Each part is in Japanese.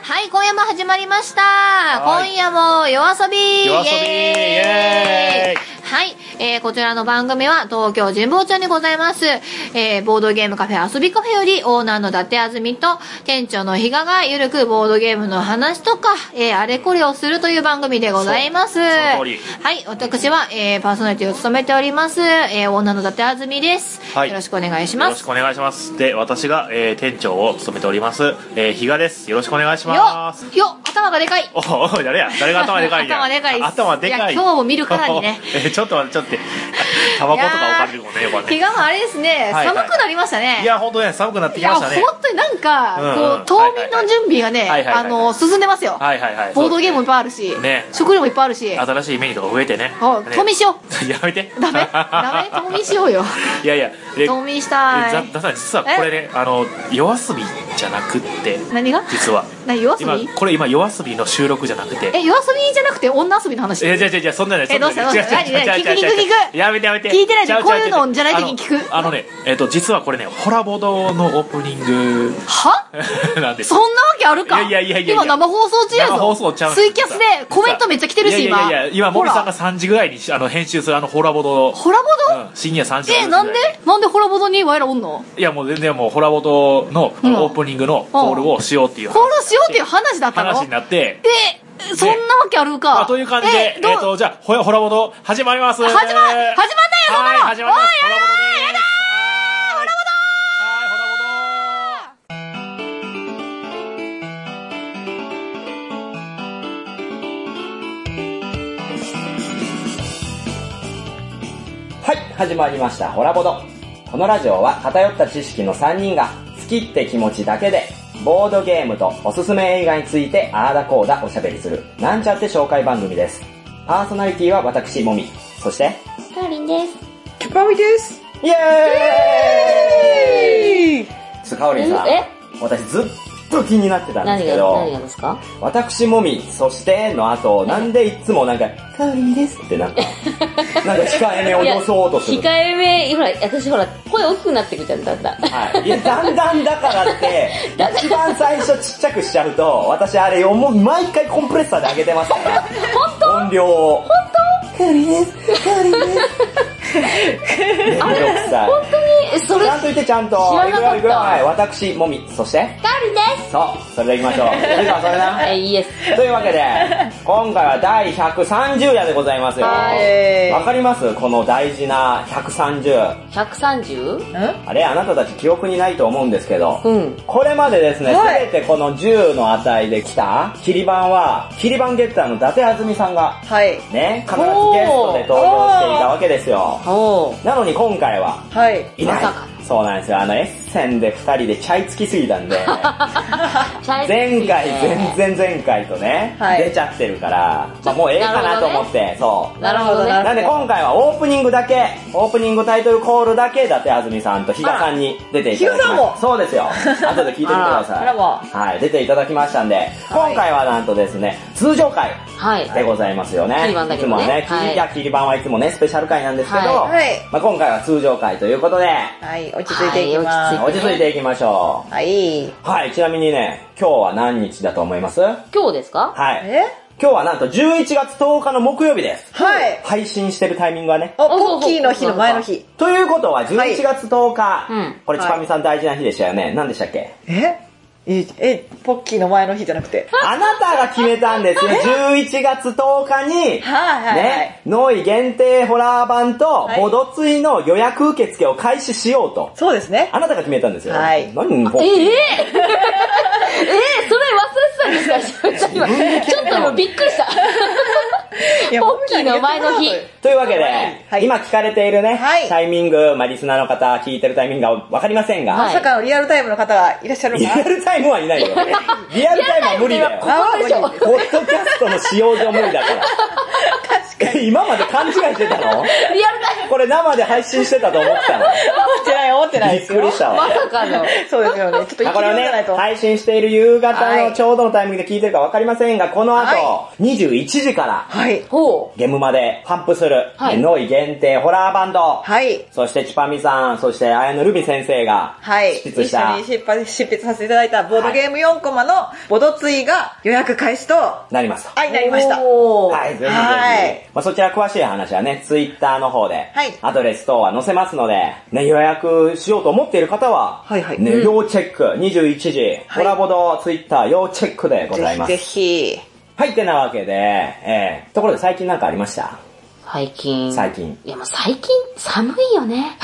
はい、今夜も始まりました。今夜も夜遊び。 夜遊びイエーイ。 はい、こちらの番組は東京神保町にございます、ボードゲームカフェ遊びカフェよりオーナーの伊達あずみと店長の比嘉がゆるくボードゲームの話とか、あれこれをするという番組でございます。 その通り。 はい、私は、パーソナリティを務めております、オーナーの伊達あずみです、 はい。 よろしくお願いします。 よろしくお願いします。で、私が、店長を務めております、比嘉です。よろしくお願いします。 よ頭がでかい。 おい、誰や誰が頭でかいんや。 頭でかいです。 頭でかい。 いや、今日も見るからにね。 ちょっと待って、タバコとか置かれるもんね、横はね。 日がもあれですね、 はいはい、 寒くなりましたね。 いや、ほんとね、寒くなってきましたね。 いや、ほんとになんか、こう、冬眠の準備がね、進んでますよ。 はいはいはい。 ボードゲームもいっぱいあるし、 ね、 食料もいっぱいあるし。 新しいメニューとか増えてね。 冬眠しよう。やめて。 ダメ冬眠しようよ。 いやいや、 冬眠したい。 実はこれね、夜遊びじゃなくって。 何が実は。 夜遊び？ これ今夜遊びの収録じゃなくて。 夜遊びじゃなくて女遊びの話？ じゃそんなね。 どうした聞く。 やめて。 聞いてないじゃん。こういうのじゃない時に聞く。 実はこれね、ホラボドのオープニング。 は？ なんです。 そんなわけあるか？ いや。 今生放送中やぞ。 生放送ちゃう。 ツイキャスでコメントめっちゃ来てるし、今。 いや、今森さんが3時ぐらいに編集するホラボド。 ホラボド？ 深夜3時ぐらい。 なんでホラボドにワイらおんの？ いや、もう全然もうホラボドのオープニングのコールをしようっていう。 コールしようっていう話だったの？ 話になって。 そんなわけあるか。 という感じで、じゃあ、ホラボド始まります。 始まんないよ、そんなの。 はい、始まります。 おい、やだー、ホラはい、始まりました、ホラボド。このラジオは偏った知識の3人が好きって気持ちだけでボードゲームとおすすめ映画についてあーだこーだおしゃべりするなんちゃって紹介番組です。パーソナリティは私もみ、そしてかおりんです。 キュパミです。 イエーイ。かおりんさん、私ずっと気になってたんですけど、 何がですか？ 私もみ、そしての後、なんでいつもなんかかおりんですってなんか控えめを装とする。 控えめ、私ほら、声大きくなってくじゃん、だんだん。 はい。いや、だんだんだからって、一番最初ちっちゃくしちゃうと、私あれ毎回コンプレッサーで上げてますから。 本当？ 音量を。 本当？ かおりです。かおりです。めんどくさい。 本当に、それ。 ちゃんと言って、ちゃんと。 知らなかった。 はい、私、もみ、そして、 かおりんです。 そう、それで行きましょう。それではそれな。 イエス。 というわけで、今回は第130夜でございますよ。わかります？この大事な130。 130？ あれ、あなたたち記憶にないと思うんですけど、これまでですね、 はい、 すべてこの10の値で来た、キリバンは、キリバンゲッターの伊達あずみさんが、 はい。 ね、必ずゲストで登場していたわけですよ。なのに今回は、 はい。 いない。そうなんですよ。エッセンで2人でチャイつきすぎたんで、前回とね、出ちゃってるから、もうええかなと思って、そう。 なるほどね。 なんで今回はオープニングタイトルコールだけ、伊達あずみさんと比嘉さんに出ていただきました。 比嘉さんもそうですよ。後で聞いてみてください。はい、出ていただきましたんで、今回はなんとですね、通常回でございますよね。 キリバンだけどね。 いつもね、キリバンはいつもね、スペシャル回なんですけど、今回は通常回ということで、 はい、落ち着いていきます。 落ち着いていきましょう。 はい。 はい、ちなみにね、今日は何日だと思います？ 今日ですか？ はい。今日はなんと11月10日の木曜日です。 はい。 配信してるタイミングはね。 ポッキーの日の前の日。 ということは11月10日。これちぱみさん大事な日でしたよね。何でしたっけ？ ポッキーの前の日じゃなくて。 あなたが決めたんですよ。11月10日に、ね、ノイ限定ホラー版と、ボドツイの予約受付を開始しようと。 そうですね。 あなたが決めたんですよ。 はい。 何ポッキー？ それ忘れてたんですか？ちょっともうびっくりした。ポッキーの前の日。 というわけで、今聞かれているね、タイミング、リスナーの方、聞いてるタイミングがわかりませんが。 まさかのリアルタイムの方がいらっしゃるかな？ リアルタイムはいないよ。リアルタイムは無理だよ。ポッドキャストの使用上無理だから。今まで勘違いしてたの？ リアルタイム。 これ生で配信してたと思ってたの？ じゃない、オ思ってないですよ。 びっくりしたわ。 まさかの。 そうですよね。ちょっとこれをね、配信している夕方のちょうどのタイミングで聞いてるかわかりませんが、この後、21時から、 はい。 ほう。 ゲームまでパンプする、 はいノイ限定ホラーバンド、 はい。 そしてチパミさん、そして綾野ルビ先生が、 はい。 執筆した一緒に執筆させていただいたボードゲーム4コマのボドツイが予約開始と、 なりますと。 はい、なりました。 おー。 はい、ぜひぜひ。 はいまあ、そちら詳しい話はね、ツイッターの方で、 はいアドレス等は載せますので、ね、予約しようと思っている方は、 はいはいね、要チェック、21時、 はいホラボドツイッター要チェックでございます。 ぜひぜひ。 はい、ってなわけで、ところで最近なんかありました最近。 最近。 いや、もう最近寒いよね。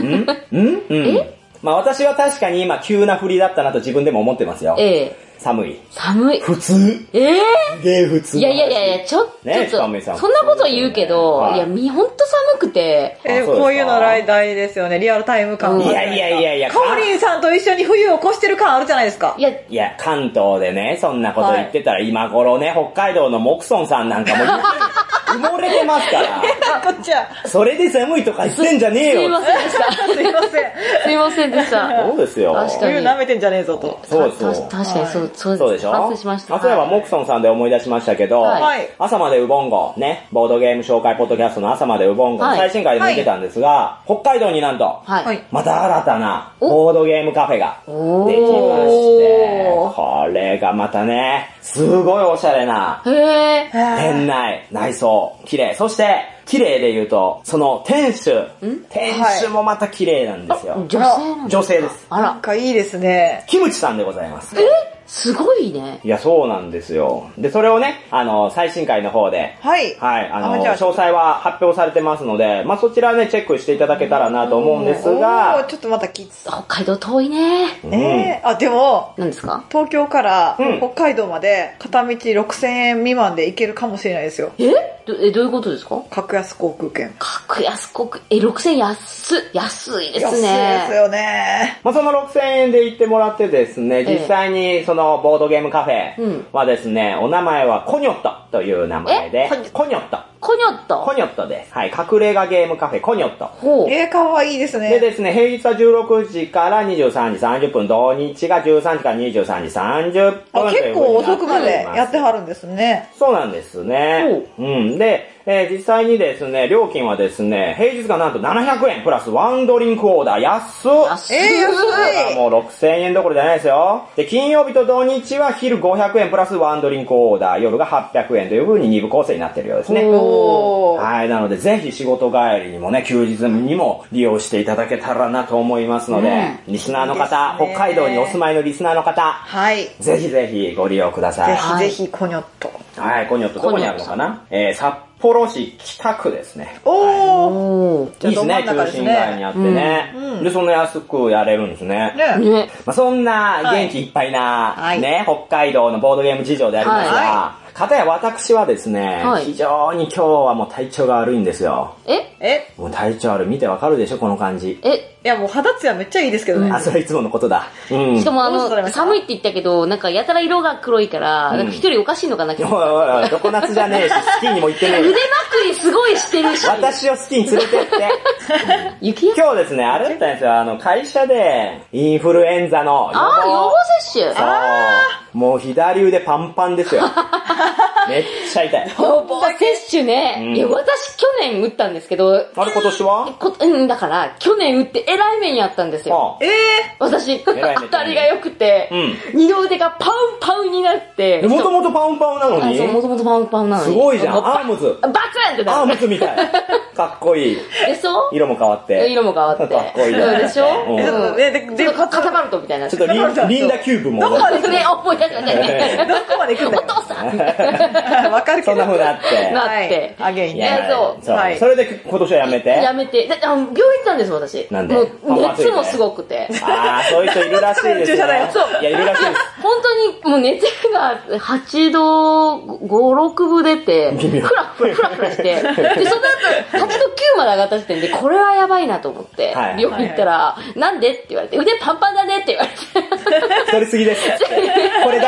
まあ私は確かに今急な振りだったなと自分でも思ってますよ。 ええ。 寒い。 寒い。 普通。 ええすげえ普通。 いや、ちょっと、 ね亀井さんそんなこと言うけど、 はいいや、ほんと寒くて。 そうですかこういうの大ですよね。リアルタイム感。 いや。 カオリンさんと一緒に冬を越してる感あるじゃないですか。 いや、 いや、関東でね、そんなこと言ってたら、今頃ね、北海道のモクソンさんなんかも埋もれてますから。 こっちは。 それで寒いとか言ってんじゃねえよ。 すいませんでした。 すいません。 すいませんでした。 そうですよ。 確かに冬舐めてんじゃねえぞと。 そうそう。 確かにそうそうでしょ反省しました。 例えば、モクソンさんで思い出しましたけど、 はい朝までウボンゴ、ね、ボードゲーム紹介ポッドキャストの朝までウボンゴのはい最新回でも言ってたんですが、北海道になんと、 はい。 はいまた新たなボードゲームカフェがおーできまして、これがまたね、すごいおしゃれなへえ。 店内、内装、綺麗。そして、綺麗で言うと、その店主もまた綺麗なんですよ。 女性なんだ。 女性です。 あら、 なんかいいですね。 キムチさんでございます。 すごいね。 いや、そうなんですよ。で、それをね、最新回の方で、 はい。 はい、 じゃあ詳細は発表されてますので、まあ、そちらね、チェックしていただけたらなと思うんですおーが、 ちょっとまたきつ。 北海道遠いね。 でも、 何ですか？ 東京からうん北海道まで片道6000円未満で行けるかもしれないですよ。 どういうことですか？ 格安航空券。 格安国、6000円安いです安いね。 ですよね。 まあ、その6000円で行ってもらってですね、実際にそのボードゲームカフェはですね、お名前はコニョットという名前で、コニョット。 コニョット。 コニョットです。はい、隠れ家ゲームカフェコニョット。 ほう。 かわいいですね。 でですね、平日は16時から23時30分、土日が13時から23時30分。 結構遅くまでやってはるんですね。 そうなんですね。うん。で、実際にですね、料金はですね、平日がなんと700円プラスワンドリンクオーダー。安っ。 安安い。 もう6000円どころじゃないですよ。で、金曜日と土日は昼500円プラスワンドリンクオーダー、夜が800円という風に2部構成になってるようですね。 おー。 はい。なので、ぜひ仕事帰りにもね、休日にも利用していただけたらなと思いますので、リスナーの方、 いいですね北海道にお住まいのリスナーの方、 はい。 ぜひぜひご利用ください。 ぜひぜひコニョット。 はい、コニョットどこにあるのかな札幌市北区ですね。 おー。 おー。 いいですね、中心街にあってね。で、そんな安くやれるんですね。 ね。 ね。 まあ、そんな元気いっぱいな、 はいね、北海道のボードゲーム事情でありますが、 はかたや私はですね、 はい非常に今日はもう体調が悪いんですよ。もう体調悪い。見てわかるでしょ、この感じ。 いやもう肌ツヤめっちゃいいですけどね。 あ、それはいつものことだ。うん。 しかもどうされました寒いって言ったけど、なんかやたら色が黒いから、なんか一人おかしいのかな、 おいおいおい、常夏じゃねえし、スキーにも行ってねえよ腕まくりすごいしてるし。 私をスキーに連れてって。 雪や今日ですね、あれだったんですよ、会社で、インフルエンザの予防。 予防接種。 そう。もう左腕パンパンですよ。めっちゃ痛い。 予防接種ね。いや、私去年打ったんですけど、 あれ今年はだから、去年打って偉い目にあったんですよ。私、当偉い目たりが良くて、二の腕がパウンパウンになって。 もともとパウンパウンなのにそう、もともとパウンパウンなのに。 すごいじゃん。アームズ。 バツンってなる。 アームズみたい。かっこいい。 でしょ色も変わって。 色も変わって。 かっこいいねそうでしょうんちょっとね、 ちょっとカタパルトみたいな。 ちょっとリンダキューブも。 どこまで行くね、思い出したね。 どこまで行くんだよ。 お父さんわかるけど。 そんな風になって。 なって。 あげんいやね。 そうはいそれで今年はやめて。 やめて。だって病院行ったんです、私。 なんでもう熱もすごくて。 あー、そういう人いるらしいです注射だよね。いや、いるらしいです。 本当にもう熱が8度5、6分出て、ふらふらして、で、その後8度9まで上がった時点で、これはやばいなと思って、 はい病院行ったら、なんでって言われて、腕パンパンだねって言われて。 太りすぎです。これ出し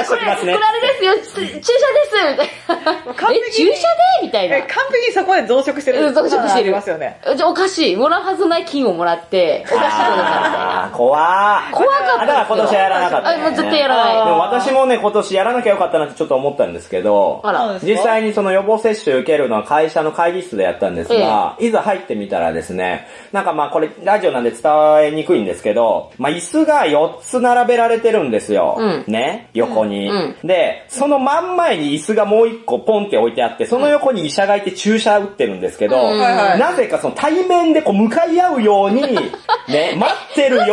しときますね。 これあれですよ、注射ですみたいな。 完璧に注射でみたいな。 完璧にそこで増殖してる。 増殖してる。 ありますよね。 じゃあおかしい。もらうはずない菌をもらって、おかしいことになるみたいな。 怖かった。 だから今年はやらなかった、ね。 もう絶対やらない。 でも私もね、今年やらなきゃよかったなってちょっと思ったんですけど、実際にその予防接種受けるのは会社の会議室でやったんですが、いざ入ってみたらですね、なんかまあこれラジオなんで伝えにくいんですけど、まあ椅子が4つ並べられてるんですよ。ね、横に、で、その真ん前に椅子がもう1個ポンって置いてあって、その横に医者がいて注射打ってるんですけど、なぜかその対面でこう向かい合うように、ね、待ってる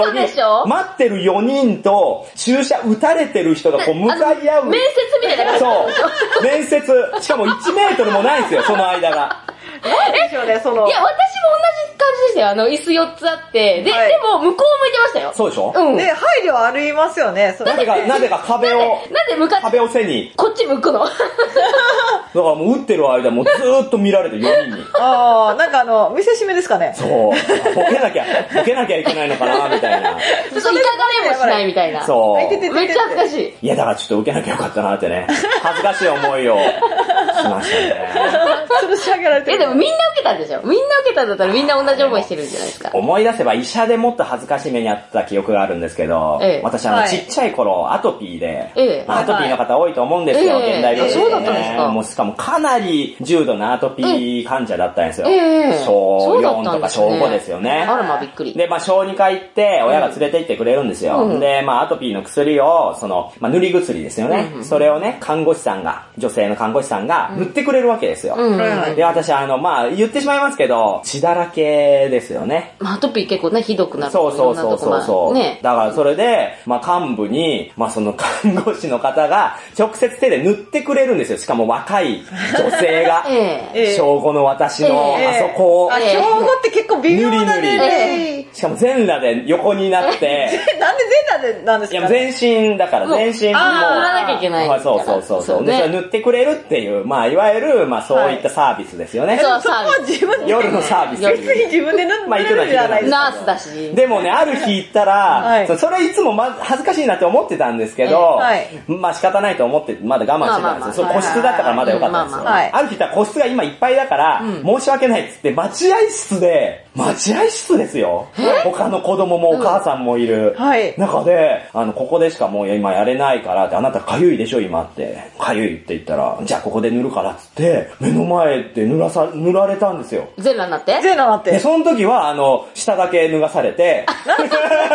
4人と注射打たれてる人がこう向かい合う。 面接みたいな感じ。 そう。面接。しかも1メートルもないんですよ、その間が。 いや、私も同じ感じでしたよ。椅子4つあって、でも向こう向いてましたよ。 そうでしょ？ で、配慮ありますよね。 なぜか壁を背に。 こっち向くの。だからもう打ってる間もうずーっと見られて4人に。 なんか見せしめですかね。 そう。ボケなきゃいけないのかな、みたいな。 そう、いかがれもしないみたいな。 そう。 めっちゃ恥ずかしい。 いや、だからちょっと受けなきゃよかったなってね。恥ずかしい思いをしましたね。 吊るし上げられてる。 でもみんな受けたんでしょ？みんな受けたんだったらみんな同じ思いしてるんじゃないですか。 思い出せば医者でもっと恥ずかしい目にあった記憶があるんですけど、私ちっちゃい頃アトピーで、アトピーの方多いと思うんですよ、現代病院で、ね。 そうだったんですか？ もうしかもかなり重度なアトピー患者だったんですよ。小4とか小5ですよね。 あらまびっくり。 で、小児科行って親が連れて行ってくれるんですよ。で、アトピーの薬を、塗り薬ですよね。それをね、女性の看護師さんが塗ってくれるわけですよ。で、私言ってしまいますけど、血だらけですよね。 アトピー結構ね、ひどくなる。 そう。だからそれで、幹部に、その看護師の方が直接手で塗ってくれるんですよ。しかも若い女性が。小5の私のあそこを。 小5って結構微妙なね。 しかも全裸で横になって。 なんで全裸でなんですか？ いや、全身だから、全身も。 塗らなきゃいけない。 そう。で、それ塗ってくれるっていう、いわゆる、そういったサービスですよね。 そう、そこは自分で。 夜のサービス。 別に自分で塗ってるじゃないですか。 ナースだし。 でもね、ある日行ったら、それいつも恥ずかしいなって思ってたんですけど、仕方ないと思って、まだ我慢してたんですよ。個室だったからまだよかったんですよ。ある日行ったら個室が今いっぱいだから、申し訳ないっつって、待合室ですよ。他の子供もお母さんもいる。中で、ここでしかもう今やれないからって、あなたかゆいでしょ今って。かゆいって言ったら、じゃあここで塗るからっつって、目の前で塗られたんですよ。 全裸になってで、その時は、下だけ脱がされて、 逆に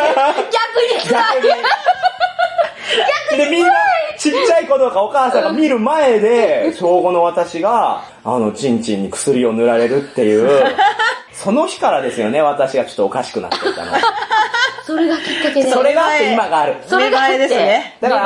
で、みんな、ちっちゃい子とかお母さんが見る前で、小5の私が、チンチンに薬を塗られるっていう、その日からですよね、私がちょっとおかしくなっていたの。 それがきっかけで。 それがあって今がある。 それがあってですね。 だから、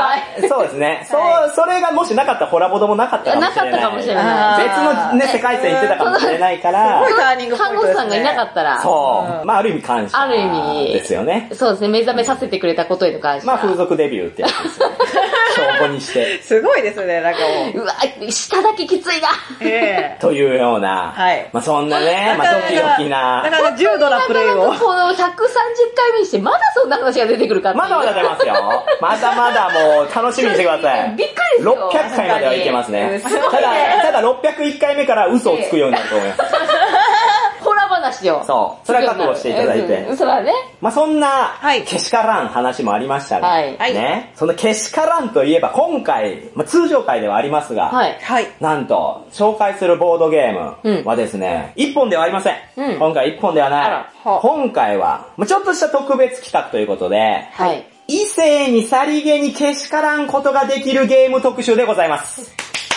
そうですね。それがもしなかったらホラボドもなかったかもしれない。 なかったかもしれない。 別のね、世界線行ってたかもしれないから。 看護師さんがいなかったら。 そう。ある意味感謝。 ある意味。 ですよね。 そうですね。目覚めさせてくれたことへの感謝。 風俗デビューってやつですよね。小5にして。 すごいですね、なんかもう。 うわ、下だけきついな。 というような。そんなね、ドキドキな。 だから重度なプレイを。 この130回目にして、まだそんな話が出てくるかって。 まだまだ出ますよ。まだまだもう楽しみにしてください。 びっくりですよ。 600回まではいけますね。ただ601回目から嘘をつくようになると思います。 ホラ話を。 そう。それは覚悟していただいて。 それはね。 そんな、けしからん話もありましたが、ね。そのけしからんといえば今回、通常回ではありますが、なんと、紹介するボードゲームはですね、1本ではありません。今回1本ではない。今回は、ちょっとした特別企画ということで、異性にさりげにけしからんことができるゲーム特集でございます。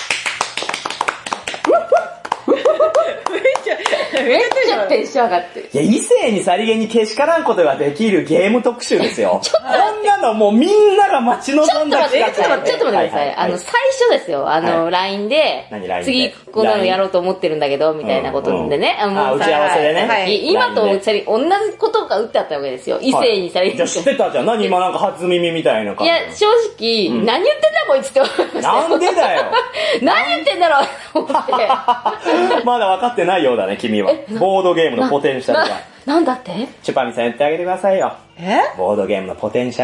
めっちゃテンション上がってる。 いや、異性にさりげにけしからんことができるゲーム特集ですよ。こんなのもうみんなが待ち望んだ企画。 ちょっと待ってください。最初ですよ。LINE で、次こんなのやろうと思ってるんだけど、みたいなことでね。 打ち合わせでね。 今と同じことが打ってあったわけですよ。異性にさりげに。 じゃあ知ってたじゃん。何今なんか初耳みたいな感じ。いや、正直、何言ってんだこいつって思いました。 なんでだよ。 何言ってんだろうと思って。 まだ分かってないようだね、君は。ボードゲームのポテンシャルが。 なんだってチュパミさん言ってあげてくださいよ。ボードゲームのポテンシャルを。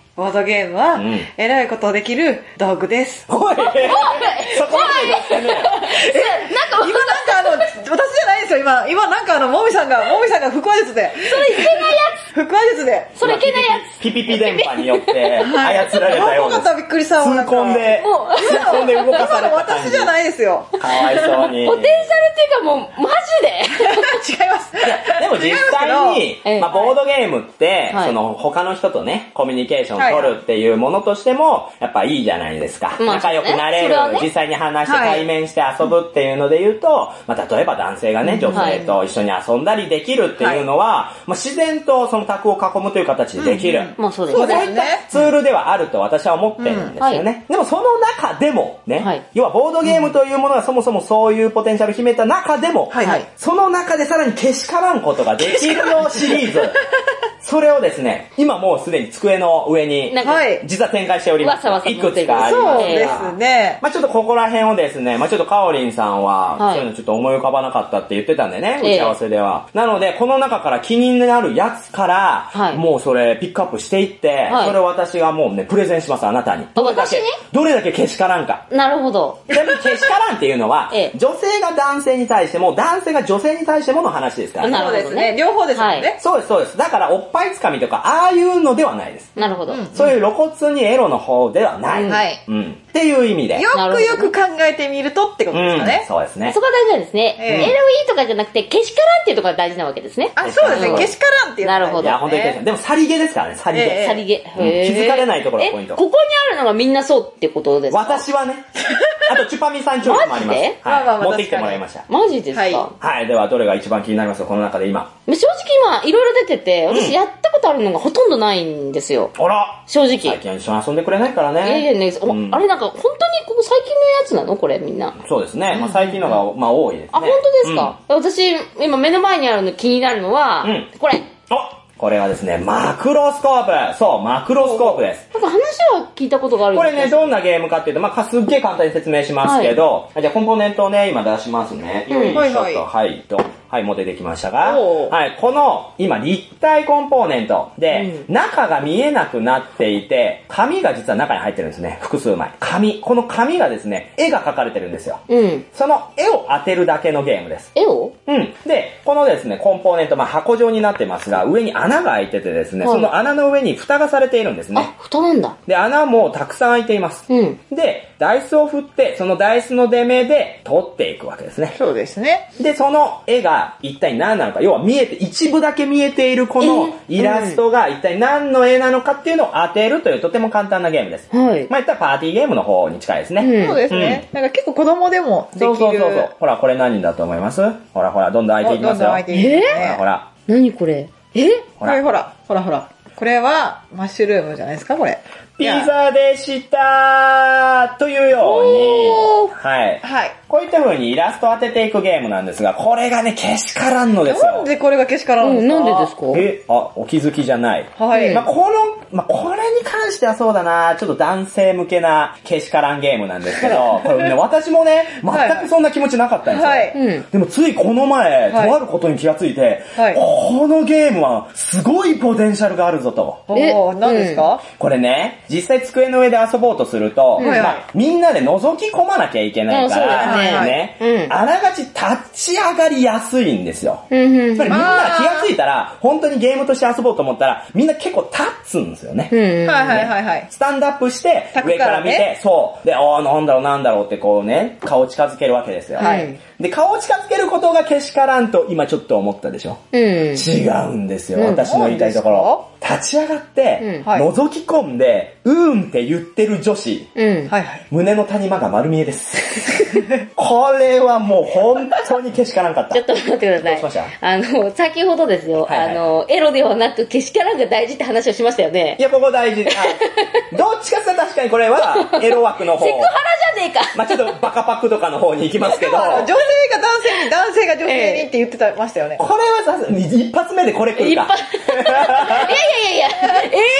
ボードゲームはん、 えらいことできる道具です。 おいそこまで出してね。 今なんか私じゃないですよ、今なんかもみさんが腹話術で。 それいけないや腹話術で。 つ。それいけないやつ。 ピピピ電波によって操られたようです。 よかった、びっくりした。 痛恨で動かされた感じ。 私じゃないですよ。 かわいそうに。 ポテンシャルっていうかもう、マジで。 違います。 でも実際に、 ええボードゲームって、 はい他の人とね、コミュニケーションを取るっていうものとしても、やっぱいいじゃないですか。 まあ仲良くなれる、 それはね実際に話して対面して遊ぶっていうので言うと、例えば男性がね、女性と一緒に遊んだりできるっていうのは、自然とその卓を囲むという形でできる。 まあそうですそういったそうですねツールではあると私は思ってるんですよね。でもその中でもね、 はい要はボードゲームというものがそもそもそういうポテンシャルを秘めた中でも、 はいはいその中でさらにけしからんことができるよシリーズ。それをですね、今もうすでに机の上になんか、 はい実は展開しております。 わさわさいくつかあります。 そうですね。 ちょっとここら辺をですね、ちょっとカオリンさんは、 はいそういうのちょっと思い浮かばなかったって言ってたんでね、 ええ打ち合わせでは。なので、この中から気になるやつから、 はいもうそれピックアップしていって、 はいそれを私がもうね、プレゼンします、あなたに。 私にどれだけけしからんか。 なるほど。 ちなみにけしからんっていうのは、 ええ女性が男性に対しても、男性が女性に対してもの話ですからね。 なるほどそうですね。両方ですもんはね。 そうです、そうです。だから、おっぱいつかみとか、ああいうのではないです。 なるほど。 そういう露骨にエロの方ではない。 はいうん。っていう意味で。 よくよく考えてみるとってことですかね。 そうですねそ。こが大事なんですね。 ええ LE とかじゃなくて、けしからんっていうところが大事なわけですね。 あ、そうですね。 うんけしからんっていうのがなるほどいや、本当にでも、さりげですからね、さりげ。 ええさりげ。 うん気づかれないところがポイントここにあるのがみんなそうってことですか？ 私はね、あと、チュパミさんチョイスもあります。 マジではい。 まあまあまあ持ってきてもらいました。 マジですか？ はいはい。では、どれが一番気になりますか、この中で今。 正直今、いろいろ出てて、私やったことあるのがほとんどないんですよ。 あら正直。 最近は一緒に遊んでくれないからね。 いやいやね、 うんあれなんか本当にここ最近のやつなのこれみんな。 そうですね。最近のが、多いですね。 あ、本当ですか、私、今目の前にあるの気になるのは、 うんこれ。 おこれはですね、マクロスコープ。そう、マクロスコープです。 なんか話は聞いたことがあるんですこれね、どんなゲームかっていうと、すっげえ簡単に説明しますけど、じゃあコンポーネントをね、今出しますね。よいしょと、はい、はい、もう出てきましたが、 おーはい、この、今、立体コンポーネントで、中が見えなくなっていて、紙が実は中に入ってるんですね。複数枚。この紙がですね、絵が描かれてるんですよ。 うん。 その絵を当てるだけのゲームです。 絵をうん。で、このですね、コンポーネント、箱状になってますが、上に穴が開いててですね、 はいその穴の上に蓋がされているんですね。 あ、蓋なんだ。 で、穴もたくさん開いています。 うん。 で、ダイスを振って、そのダイスの出目で取っていくわけですね。 そうですね。 で、その絵が一体何なのか、要は一部だけ見えているこのイラストが一体何の絵なのかっていうのを当てるというとても簡単なゲームです。 はい。 言ったらパーティーゲームの方に近いですね。 うんそうですね。なんか結構子供でもできる。 そう。ほら、これ何だと思います？ほら、どんどん開いていきますよ。 どんどん開いていきますね。 ほら。 何これ？ これほら。これはマッシュルームじゃないですか、これ。 ピザでしたというように、はい。 はい。 こういった風にイラストを当てていくゲームなんですが、これがね、けしからんのですよ。 なんでこれがけしからんうん、 のなんですか？ でですか？ お気づきじゃない。 はい。 これに関してはそうだな、ちょっと男性向けなけしからんゲームなんですけど、これね、私もね、全くそんな気持ちなかったんですよ。 はい。 うん。 でもついこの前、 はいとあることに気がついて、 はいこのゲームはすごいポテンシャルがあるぞと。 おー、何ですか？ これね、実際机の上で遊ぼうとすると、 はいみんなで覗き込まなきゃいけないから、 そうですね、 うんあらがち立ち上がりやすいんですよ。 うん、 つまりみんな気がついたら、本当にゲームとして遊ぼうと思ったら、みんな結構立つんですよね。 うん。 はい。 スタンドアップして、上か立くかららね見て、そう。で、なんだろうってこうね、顔を近づけるわけですよ。 はいで、顔を近づけることがけしからんと、今ちょっと思ったでしょ。 うん。 違うんですよ、 うん私の言いたいところ。立ち上がって、 はい覗き込んで、って言ってる女子。 うん。 はい。 胸の谷間が丸見えです。これはもう本当にけしからんかった。 ちょっと待ってください。 どうしました先ほどですよ、 はいはいエロではなく、けしからんが大事って話をしましたよね。 いや、ここ大事。どっちかって確かにこれは、エロ枠の方。 セクハラじゃねえか。 ちょっとバカパックとかの方に行きますけど。 女性が男性に、男性が女性にって言ってましたよね。 これはさ、一発目でこれ来るか。 いやいやいやいや、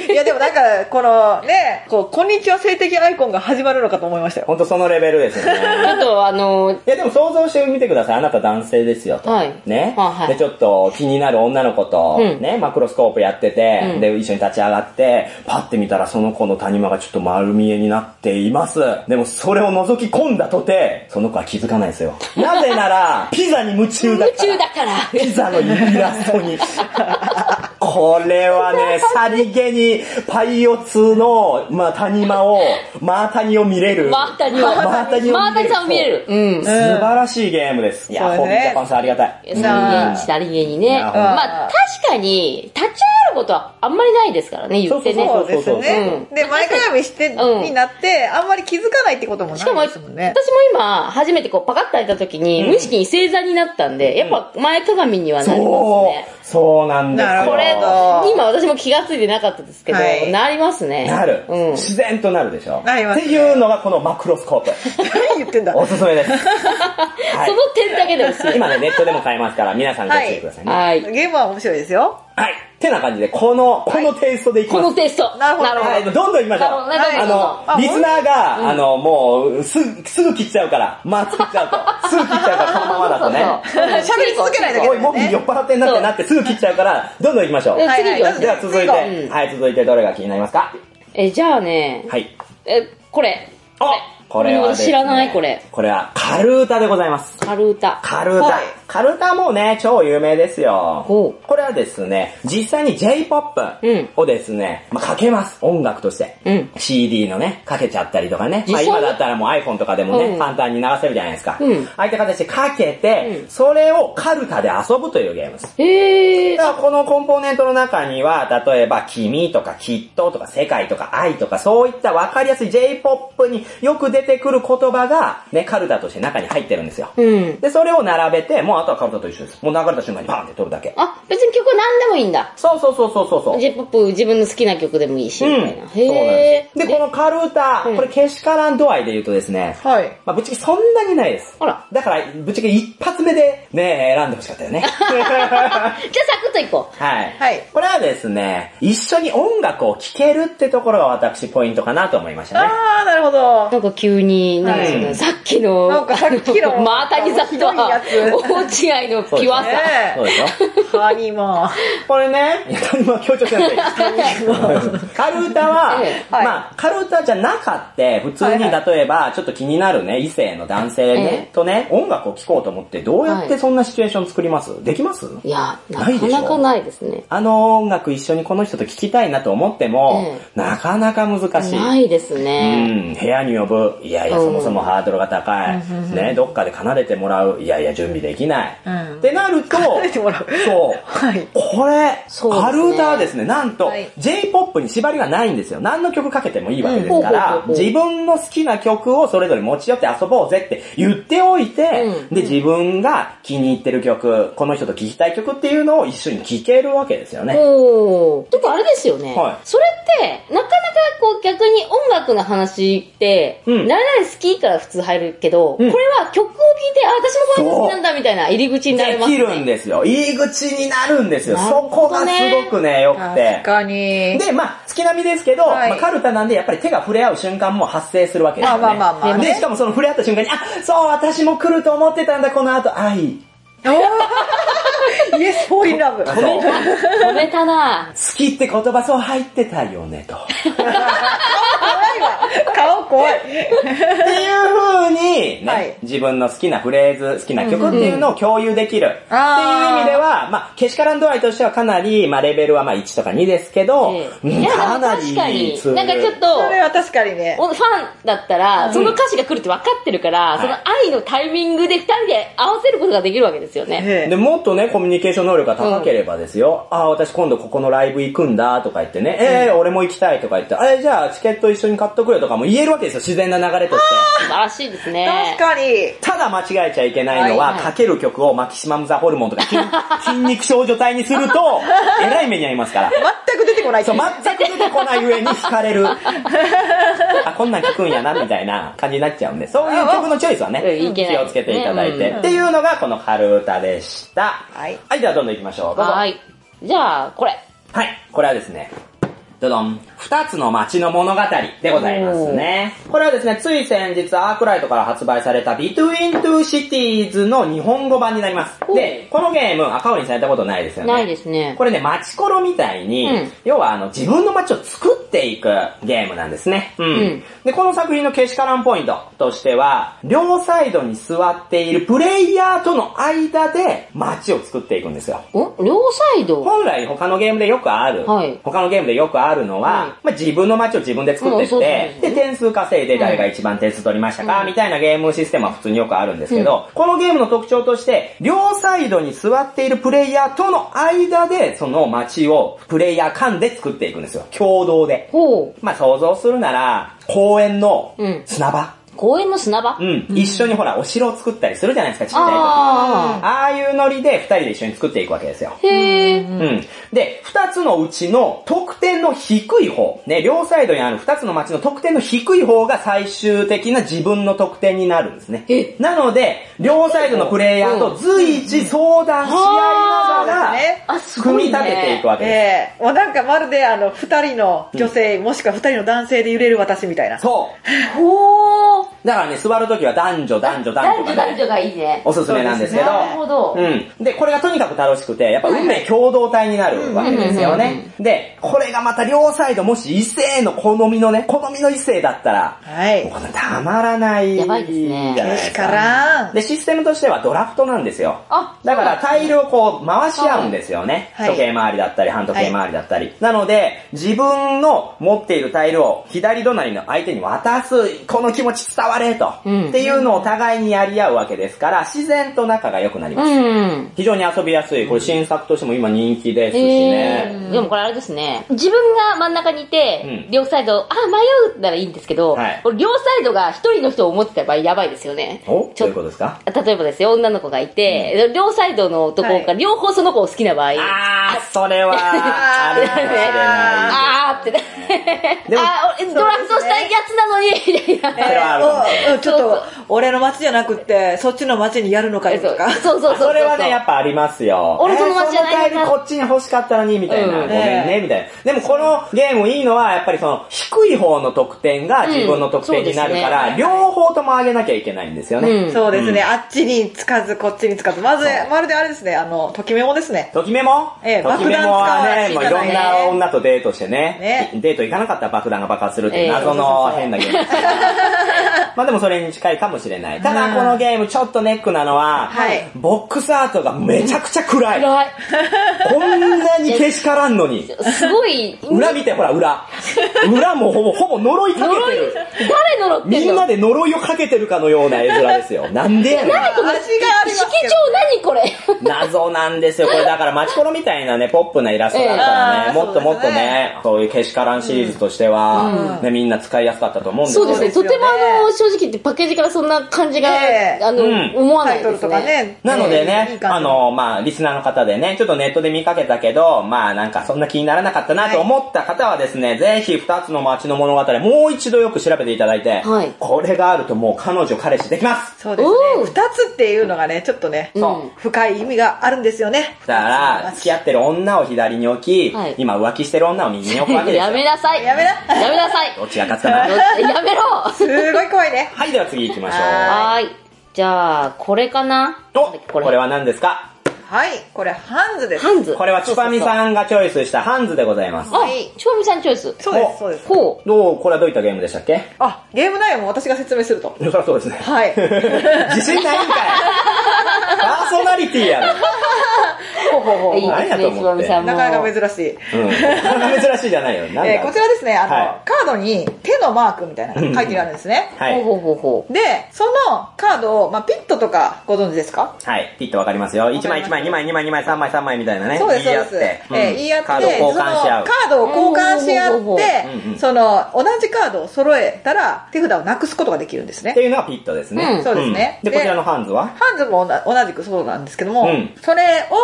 いやでもなんか、このね、こんにちは性的アイコンが始まるのかと思いましたよ。 ほんとそのレベルですよね。 ちょっといやでも想像してみてください。あなた男性ですよと。 はいね、 はいで、ちょっと気になる女の子と、 うんね、マクロスコープやってて、 うんで、一緒に立ち上がって、パッて見たらその子の谷間がちょっと丸見えになっています。でもそれを覗き込んだとて、その子は気づかないですよ。なぜなら、ピザに夢中だから。 夢中だからピザのイラストに。これはね、さりげにパイオツの、谷間を、谷を見れる。 谷さんを見れる。うん。 素晴らしいゲームです。いや、ホームジャパンさんありがたい。 さりげにね。 確かに、立ち上がることはあんまりないですからね、言ってね。 そうですね。で、前かがみになって、あんまり気づかないってこともないですもんね。 私も今、初めてパカッと開いた時に、無意識に正座になったんで、やっぱ前かがみにはなりますね。 そうなんですよ。 これ、今私も気がついてなかったですけど、なりますね。 なる。自然となるでしょ。 なります。 っていうのがこのマクロスコープ。 何言ってんだ。 おすすめです。 その点だけでも今ね、ネットでも買えますから、皆さんご注意くださいね。 はい。 ゲームは面白いですよ。 はい。ってな感じで、このテイストでいきます。 このテイスト。 なるほど。 はい、どんどん行きましょう。リスナーが、もう、すぐ切っちゃうから、作っちゃうと。すぐ切っちゃうから、このままだとね。 喋り続けないといけない。 おい、もう酔っ払ってんなってなってすぐ切っちゃうから、どんどん行きましょう。 次行きます。 では続いて、はい、続いてどれが気になりますか？ じゃあね、 はい。 これ。 これは知らないこれ。 これはカルータでございます。 カルータ。 カルータ。カルータもね、超有名ですよ。これはですね、実際に J-POP をですね、かけます。音楽として。CD のね、かけちゃったりとかね。今だったらもう iPhone とかでもね、簡単に流せるじゃないですか。ああいった形でかけて、それをカルタで遊ぶというゲームです。だからこのコンポーネントの中には、例えば君とかきっととか世界とか愛とかそういったわかりやすい J-POP によく出てくる言葉がね、カルタとして中に入ってるんですよ。で、それを並べて、もうあとはカルタと一緒です。もう流れた瞬間にパーンって取るだけ。 あ、別に曲は何でもいいんだ。 そう。 J-POP 自分の好きな曲でもいいし、みたいな。 そうなんです。で、このカルタ、これけしからん度合いで言うとですね、ぶっちゃけそんなにないです。だから、ぶっちゃけ一発目でね、選んでほしかったよね。 じゃあサクッといこう。 はい。これはですね、一緒に音楽を聴けるってところが私ポイントかなと思いましたね。 あー、なるほど。 なんか急に、さっきの、谷さんとは大違いのピュアさ。 そうでしょ。 谷間。 これね、谷間強調してない。カルータは、カルータじゃなかって、普通に例えば、ちょっと気になるね、異性の男性ね、とね、音楽を聴こうと思って、どうやってそんなシチュエーション作ります？できます？ いや、なかなかないですね。 音楽一緒にこの人と聴きたいなと思っても、なかなか難しい。 ないですね。 部屋に呼ぶ。いやいや、そもそもハードルが高い。ね、どっかで奏でてもらう。いやいや、準備できない。ってなると、 奏でてもらう。 そう。これ、カルータはですね、なんと、J-POP に縛りがないんですよ。何の曲かけてもいいわけですから、自分の好きな曲をそれぞれ持ち寄って遊ぼうぜって言っておいて、で、自分が気に入ってる曲、この人と聴きたい曲っていうのを一緒に聴けるわけですよね。 とかあれですよね。それって、なかなかこう逆に音楽の話って、誰々好きから普通入るけど、これは曲を聴いて、私もこれ好きなんだみたいな入り口になりますね。 できるんですよ。入り口になるんですよ。そこがすごくね、良くて。 確かに。 で、好きなみですけど、カルタなんでやっぱり手が触れ合う瞬間も発生するわけですよね。で、しかもその触れ合った瞬間に、そう、私も来ると思ってたんだ、この後、愛。 イエス・フォー・イン・ラブ。 褒めたな。 好きって言葉そう入ってたよね、と。 顔怖い。 っていう風に、ね、自分の好きなフレーズ、好きな曲っていうのを共有できる。っていう意味では、けしからん度合いとしてはかなり、レベルは1とか2ですけど、かなり確かに。なんかちょっと、 それは確かにね。 ファンだったら、その歌詞が来るって分かってるから、その愛のタイミングで2人で合わせることができるわけですよね。 で、もっとね、コミュニケーション能力が高ければですよ、私今度ここのライブ行くんだとか言ってね、俺も行きたいとか言って、じゃあチケット一緒に買っとくよとかも言えるわけですよ、自然な流れとして。 素晴らしいですね。 確かに。 ただ間違えちゃいけないのは、かける曲をマキシマムザホルモンとか筋肉少女体にすると、えらい目に遭いますから。 全く出てこない。 そう、全く出てこない上に惹かれる。こんなん聞くんやな、みたいな感じになっちゃうんで、そういう曲のチョイスはね、気をつけていただいて。っていうのがこのカルータでした。はい、ではどんどん行きましょう。 はい。じゃあ、これ。 はい、これはですね、 どどん。二つの街の物語でございますね。これはですね、つい先日アークライトから発売された Between Two Cities の日本語版になります。で、このゲーム、赤堀にされたことないですよね。 ないですね。 これね、街コロみたいに、要は自分の街を作っていくゲームなんですね。で、この作品のけしからんポイントとしては、両サイドに座っているプレイヤーとの間で街を作っていくんですよ。 両サイド？ 本来他のゲームでよくある、他のゲームでよくあるのは、自分の街を自分で作ってって、で、点数稼いで誰が一番点数取りましたか、みたいなゲームシステムは普通によくあるんですけど、このゲームの特徴として、両サイドに座っているプレイヤーとの間で、その街をプレイヤー間で作っていくんですよ。共同で。想像するなら、公園の砂場。 公園の砂場？ 一緒にほら、お城を作ったりするじゃないですか、ちっちゃい時。ああいうノリで二人で一緒に作っていくわけですよ。で、二つのうちの得点の低い方、ね、両サイドにある二つの街の得点の低い方が最終的な自分の得点になるんですね。なので、両サイドのプレイヤーと随時相談し合いながら、組み立てていくわけです。 もうなんかまるで二人の女性、もしくは二人の男性で揺れる私みたいな。 そう。だからね、座るときは男女がいいね。 おすすめなんですけど。 なるほど。 で、これがとにかく楽しくて、やっぱ運命共同体になるわけですよね。で、これがまた両サイドもし異性の好みの異性だったら、もうこれたまらない。 やばいですね。 けしからん。 で、システムとしてはドラフトなんですよ。だからタイルをこう回し合うんですよね。時計回りだったり、半時計回りだったり。なので、自分の持っているタイルを左隣の相手に渡す、この気持ち伝われと、っていうのをお互いにやり合うわけですから、自然と仲が良くなります。非常に遊びやすい。これ新作としても今人気ですしね。 でもこれあれですね。自分が真ん中にいて、両サイド、迷うならいいんですけど、両サイドが一人の人を持ってた場合やばいですよね。 どういうことですか？ 例えばですよ、女の子がいて、両サイドの男が両方その子を好きな場合。 それは、あるかもしれない。 ってね。ドラフトしたいやつなのに、みたいな。 それはある。 ちょっと、俺の街じゃなくって、そっちの街にやるのかよとか。 そう。 それはね、やっぱありますよ。 俺その街じゃないのか。こっちに欲しかったのに、みたいな。ごめんね、みたいな。でもこのゲームいいのは、やっぱりその、低い方の得点が自分の得点になるから、両方とも上げなきゃいけないんですよね。 そうですね。あっちにつかず、こっちにつかず。まるであれですね、ときメモですね。 ときメモときメモはね、いろんな女とデートしてね、デート行かなかったら爆弾が爆発するっていう謎の変なゲーム。まあでもそれに近いかもしれない。ただこのゲームちょっとネックなのは、ボックスアートがめちゃくちゃ暗い。こんなにけしからんのに。 すごい。 裏見てほら、裏もほぼ呪いかけてる。 誰呪ってんの？ みんなで呪いをかけてるかのような絵面ですよ。なんでやねん。 何この色調何これ？ 謎なんですよ。これだからマチコロみたいなね、ポップなイラストだったらね、もっともっとね、そういうけしからんシリーズとしては、みんな使いやすかったと思うんですけど。 そうですね。とても正直言ってパッケージからそんな感じが、思わないですね。 なのでね、リスナーの方でね、ちょっとネットで見かけたけど、なんかそんな気にならなかったなと思った方はですね、ぜひ二つの街の物語、もう一度よく調べていただいて、これがあるともう彼女彼氏できます。 そうですね。二つっていうのがね、ちょっとね、深い意味があるんですよね。 だから、付き合ってる女を左に置き、今浮気してる女を右に置くわけですよ。 やめなさい。 どっちが勝つかな。 やめろ。 すごい怖いね。 はい、では次行きましょう。 はい。じゃあ、これかな？ これは何ですか？ はい、これハンズです。 ハンズ。 これはチュパミさんがチョイスしたハンズでございます。 はい。チュパミさんチョイス。 そうです。 これはどういったゲームでしたっけ？ ゲーム内容も私が説明すると。 そりゃそうですね。 はい。 自信ないんかい。パーソナリティやろ。 いいですね、チュパミさんも。 なかなか珍しい。 なかなか珍しいじゃないよ。 こちらですね、カードに手のマークみたいなのが書いてあるんですね。 はい。 で、そのカードを、ピットとかご存知ですか？ はい。ピットわかりますよ。1枚1枚、2枚2枚2枚、3枚3枚みたいなね。 そうです、そうです。言い合って、カードを交換し合って、同じカードを揃えたら手札をなくすことができるんですね。 っていうのがピットですね。 そうですね。 で、こちらのハンズは？ ハンズも同じくそうなんですけども、それを、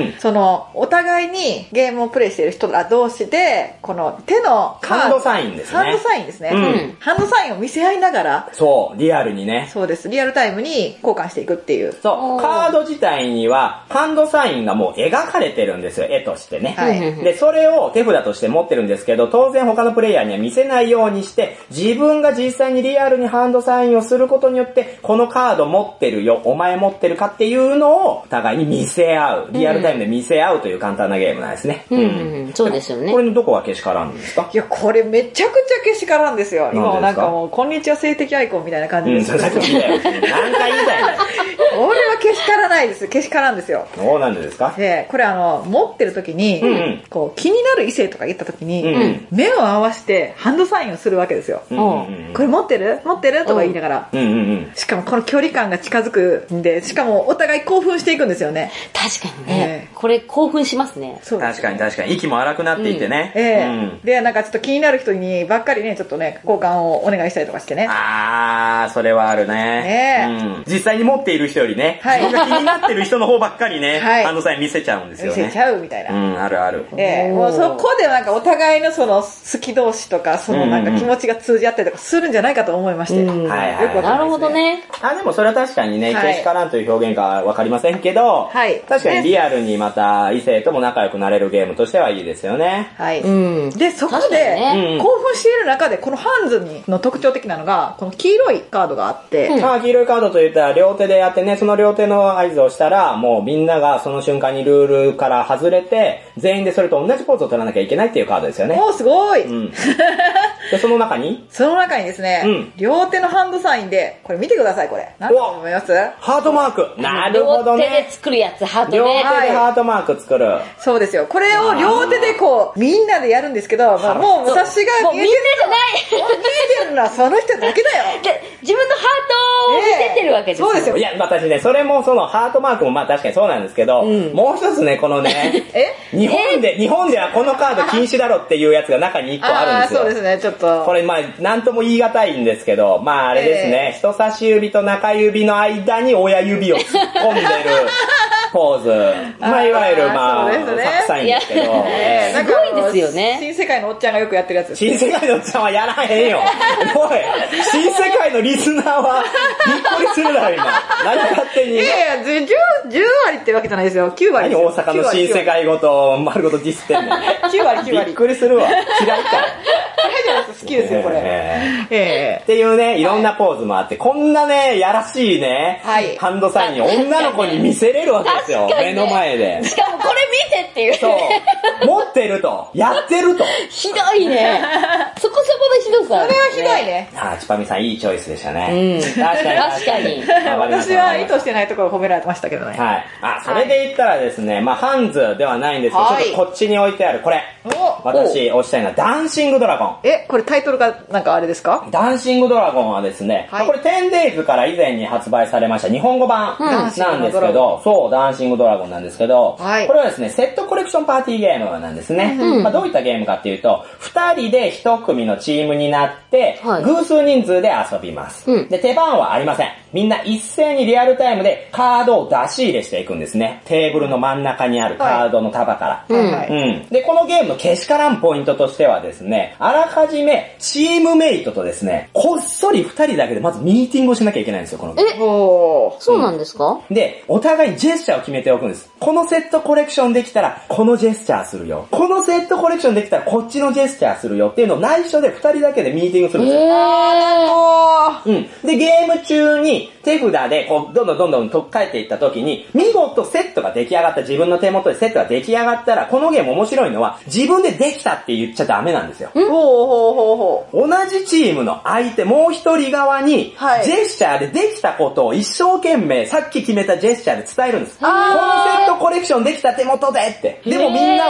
その、お互いにゲームをプレイしている人ら同士で、この手のハンドサインですね。 ハンドサインですね。ハンドサインを見せ合いながら、 そう、リアルにね。 そうです。リアルタイムに交換していくっていう。 そう、カード自体には、ハンドサインがもう描かれてるんですよ、絵としてね。で、それを手札として持ってるんですけど、当然他のプレイヤーには見せないようにして、自分が実際にリアルにハンドサインをすることによって、このカード持ってるよ、お前持ってるかっていうのを、お互いに見せ合う。リアルタイムで見せ合うという簡単なゲームなんですね。 そうですよね。 これのどこがけしからんですか？ いや、これめちゃくちゃけしからんですよ。今なんかもう、こんにちは性的アイコンみたいな感じです。 さっき言ったよ。何回言いたいんだよ。 俺はけしからないです。けしからんですよ。 そうなんですか？ で、これ持ってる時に、こう、気になる異性とか言った時に、目を合わせてハンドサインをするわけですよ。これ持ってるとか言いながら。しかもこの距離感が近づくんで、しかもお互い興奮していくんですよね。 確かにね。これ興奮しますね。 そう。確かに。息も荒くなっていてね。 で、なんかちょっと気になる人にばっかりね、ちょっとね、交換をお願いしたりとかしてね。 それはあるね。実際に持っている人よりね、自分が気になってる人の方ばっかりね、ハンドサイン見せちゃうんですよね。 見せちゃうみたいな。 あるある。 もうそこでなんかお互いのその好き同士とか、そのなんか気持ちが通じ合ったりとかするんじゃないかと思いまして。 なるほどね。 でもそれは確かにね、けしからんという表現かわかりませんけど、確かにリアルにまた異性とも仲良くなれるゲームとしてはいいですよね。 で、そこで興奮している中で、このハンズの特徴的なのが、この黄色いカードがあって、 黄色いカードといったら両手でやってね、その両手の合図をしたら、もうみんながその瞬間にルールから外れて、全員でそれと同じポーズを取らなきゃいけないっていうカードですよね。 すごいで、その中にですね、両手のハンドサインで、これ見てください、これ。何だと思います？ ハートマーク。なるほどね。 両手で作るやつ、ハートね。 両手でハートマーク作る。 そうですよ。これを両手でこう、みんなでやるんですけど、もう私が見えてる。 もうみんなじゃない。 見えてるのはその人だけだよ。 自分のハートを見せてるわけですよ。 そうですよ。 いや、私ね、それもそのハートマークもまあ確かにそうなんですけど、もう一つね、このね、日本ではこのカード禁止だろっていうやつが中に一個あるんですよ。 そうですね、ちょっと。 これまあ、なんとも言い難いんですけど、まああれですね、人差し指と中指の間に親指を突っ込んでるポーズ。まあいわゆるまあ、サクサインですけど。 すごいですよね。 新世界のおっちゃんがよくやってるやつです。 新世界のおっちゃんはやらへんよ。おい、新世界のリスナーはびっくりするだろ今。何勝手に。 いやいや、10割ってわけじゃないですよ。9割ですよ。 何大阪の新世界ごと丸ごとディスってんの。 9割。 びっくりするわ。嫌いかい。 好きですよ、これ。 っていうね、いろんなポーズもあって、こんなね、やらしいね、ハンドサインを女の子に見せれるわけですよ。目の前で。 しかもこれ見てっていう。 そう。持ってると。やってると。 ひどいね。そこそこでひどさ。 それはひどいね。 ちぱみさんいいチョイスでしたね。確かに。 私は意図してないところを褒められてましたけどね。 はい。それで言ったらですね、まあハンズではないんですけど、ちょっとこっちに置いてあるこれ。私推したいのはダンシングドラゴン。 これタイトルがなんかあれですか？ ダンシングドラゴンはですね、これ 10days から以前に発売されました日本語版なんですけど、そう、ダンシングドラゴンなんですけど、これはですね、セットコレクションパーティーゲームなんですね。どういったゲームかっていうと、2人で1組のチームになって、偶数人数で遊びます。で、手番はありません。みんな一斉にリアルタイムでカードを出し入れしていくんですね。テーブルの真ん中にあるカードの束から。で、このゲームのけしからんポイントとしてはですね、あらかじめチームメイトとですね、こっそり2人だけでまずミーティングをしなきゃいけないんですよ、このゲーム。 そうなんですか？ で、お互いにジェスチャーを決めておくんです。このセットコレクションできたら、このジェスチャーするよ。このセットコレクションできたら、こっちのジェスチャーするよっていうのを内緒で2人だけでミーティングするんですよ。で、ゲーム中に手札でこうどんどん取っ替えていった時に、見事セットが出来上がった、自分の手元でセットが出来上がったら、このゲーム面白いのは、自分でできたって言っちゃダメなんですよ。同じチームの相手、もう一人側に、ジェスチャーでできたことを一生懸命、さっき決めたジェスチャーで伝えるんです。このセットコレクションできた手元でって。でもみんなは、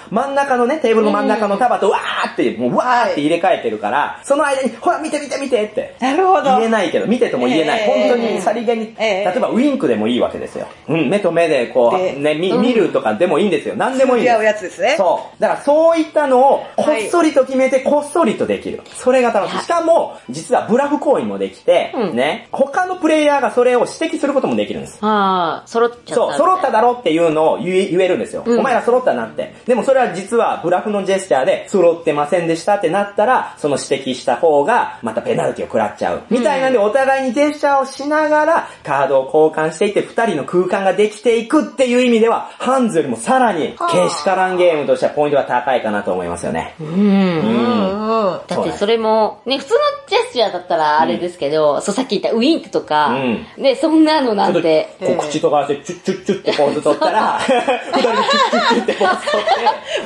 真ん中のね、テーブルの真ん中の束とわーって、もうわーって入れ替えてるから、その間に、ほら見て見て見てって。 なるほど。 言えないけど、見てとも言えない。本当にさりげに、例えばウインクでもいいわけですよ。目と目でこう、ね、見るとかでもいいんですよ。何でもいいんです。 違うやつですね。 そう。だからそういったのを、こっそりと決めて、こっそりとできる。それが楽しい。しかも、実はブラフ行為もできて、ね、他のプレイヤーがそれを指摘することもできるんです。 揃っちゃった。 そう、揃っただろっていうのを言えるんですよ。お前ら揃ったなって。でもそれは実はブラフのジェスチャーで、揃ってませんでしたってなったら、その指摘した方が、またペナルティを食らっちゃう。みたいなんで、お互いにジェスチャーをしながら、カードを交換していって、二人の空間ができていくっていう意味では、ハンズよりもさらに、けしからんゲームとしてはポイントが高いかなと思いますよね。 だってそれも、ね、普通のジェスチャーだったらあれですけど、さっき言ったウィンクとか、ね、そんなのなんて。 こう口とかしてチュッチュッチュッってポーズ取ったら、二人でチュッチュッチュッってポーズ取って、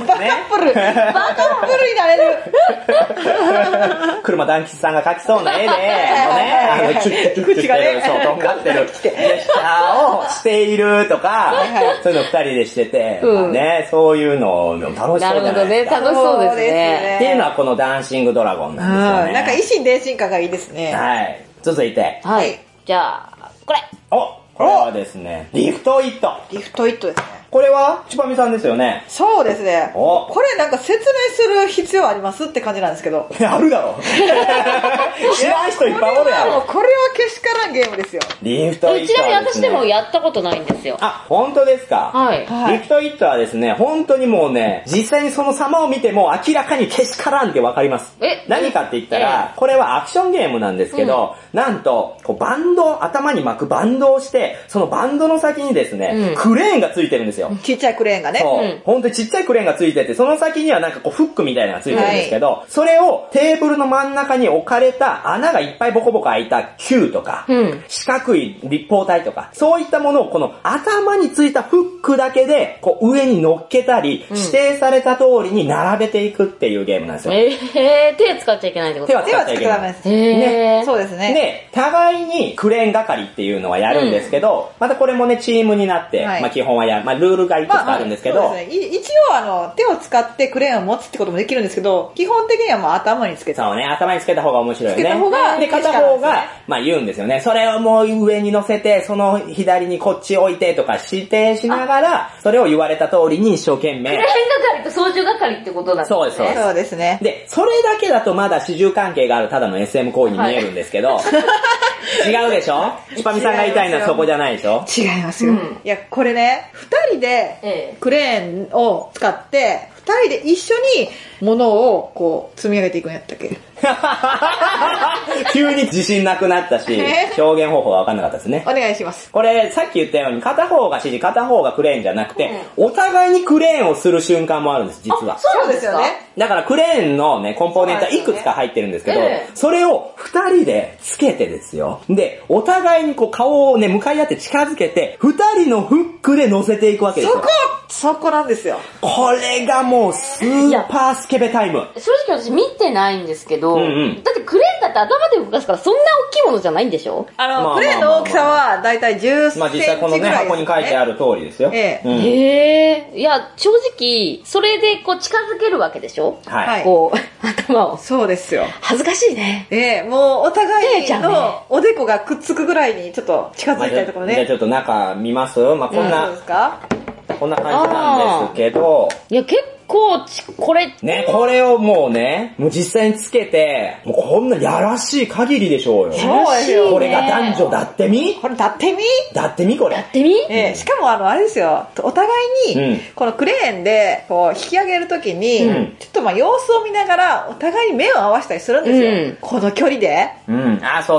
バカップル、バカップルになれる。 車団吉さんが描きそうな絵で、チュッチュッチュッって、そう、とんがってるジェスチャーをしているとか、そういうの二人でしてて、ね、そういうの楽しそうじゃないですか。 なるほどね、楽しそうですね。 っていうのはこのダンシングドラゴンなんですよね。 なんか一心伝心感がいいですね。 はい。続いて。 はい。じゃあ、これ。 これはですね、リフトイット。 リフトイットですね。 これは、ちぱみさんですよね。 そうですね。これなんか説明する必要ありますって感じなんですけど。 あるだろ。知らん人いっぱいおるやろ。 これはけしからんゲームですよ。 リフトイット。 ちなみに私でもやったことないんですよ。 あ、本当ですか。 はい。 リフトイットはですね、本当にもうね、実際にその様を見ても明らかにけしからんってわかります。何かって言ったら、これはアクションゲームなんですけど、なんと、こうバンド、頭に巻くバンドをして、そのバンドの先にですね、クレーンがついてるんですよ。 ちっちゃいクレーンがね。 そう。本当にちっちゃいクレーンがついてて、その先にはなんかこうフックみたいなのがついてるんですけど、それをテーブルの真ん中に置かれた穴がいっぱいボコボコ開いた球とか、四角い立方体とか、そういったものをこの頭についたフックだけでこう上に乗っけたり、指定された通りに並べていくっていうゲームなんですよ。 手使っちゃいけないってこと？ 手は使っちゃいけない。 ね、そうですね。 で、互いにクレーン係っていうのはやるんですけど、またこれもね、チームになって、まあ基本はルールがいくつかあるんですけど、 一応手を使ってクレーンを持つってこともできるんですけど、基本的にはもう頭につけて。 そうね、頭につけた方が面白いよね。 つけた方が、 で、片方が、まあ言うんですよね。それをもう上に乗せて、その左にこっち置いてとか指定しながら、それを言われた通りに一生懸命。 クレーン係と操縦係ってことだね。 そうです、そうです。 そうですね。 で、それだけだとまだ主従関係があるただの SM 行為に見えるんですけど、違うでしょ？ちぱみさんが言いたいのはそこじゃないでしょ？ 違いますよ。いや、これね、二人でクレーンを使って、二人で一緒に物をこう積み上げていくんやったっけ？ 急に自信なくなったし、表現方法が分かんなかったですね。 お願いします。 これ、さっき言ったように片方が指示、片方がクレーンじゃなくて、お互いにクレーンをする瞬間もあるんです、実は。 そうですよね。 だからクレーンのね、コンポーネントはいくつか入ってるんですけど、それを二人でつけてですよ。で、お互いにこう顔をね、向かい合って近づけて、二人のフックで乗せていくわけですよ。 そこなんですよ。 これがもうスーパースケベタイム。 正直私見てないんですけど、だってクレーンだって頭で動かすからそんな大きいものじゃないんでしょ？ クレーンの大きさはだいたい10センチぐらいです、ね。 まあ実際このね、箱に書いてある通りですよ。 いや、正直、それでこう近づけるわけでしょ？ はい。 こう、頭を。 そうですよ。 恥ずかしいね。 もうお互いのおでこがくっつくぐらいにちょっと近づいたいところね。 じゃあちょっと中見ます？まあこんな、 そうですか？ こんな感じなんですけど、 いや、結構、これ。 ね、これをもうね、もう実際につけて、もうこんなやらしい限りでしょうよ。 そうですよ。 これが男女だってみ？ これだってみ？ だってみこれ。 だってみ？ しかもあれですよ、お互いに、このクレーンで、こう、引き上げるときに、ちょっと様子を見ながら、お互いに目を合わせたりするんですよ。この距離で。 そう。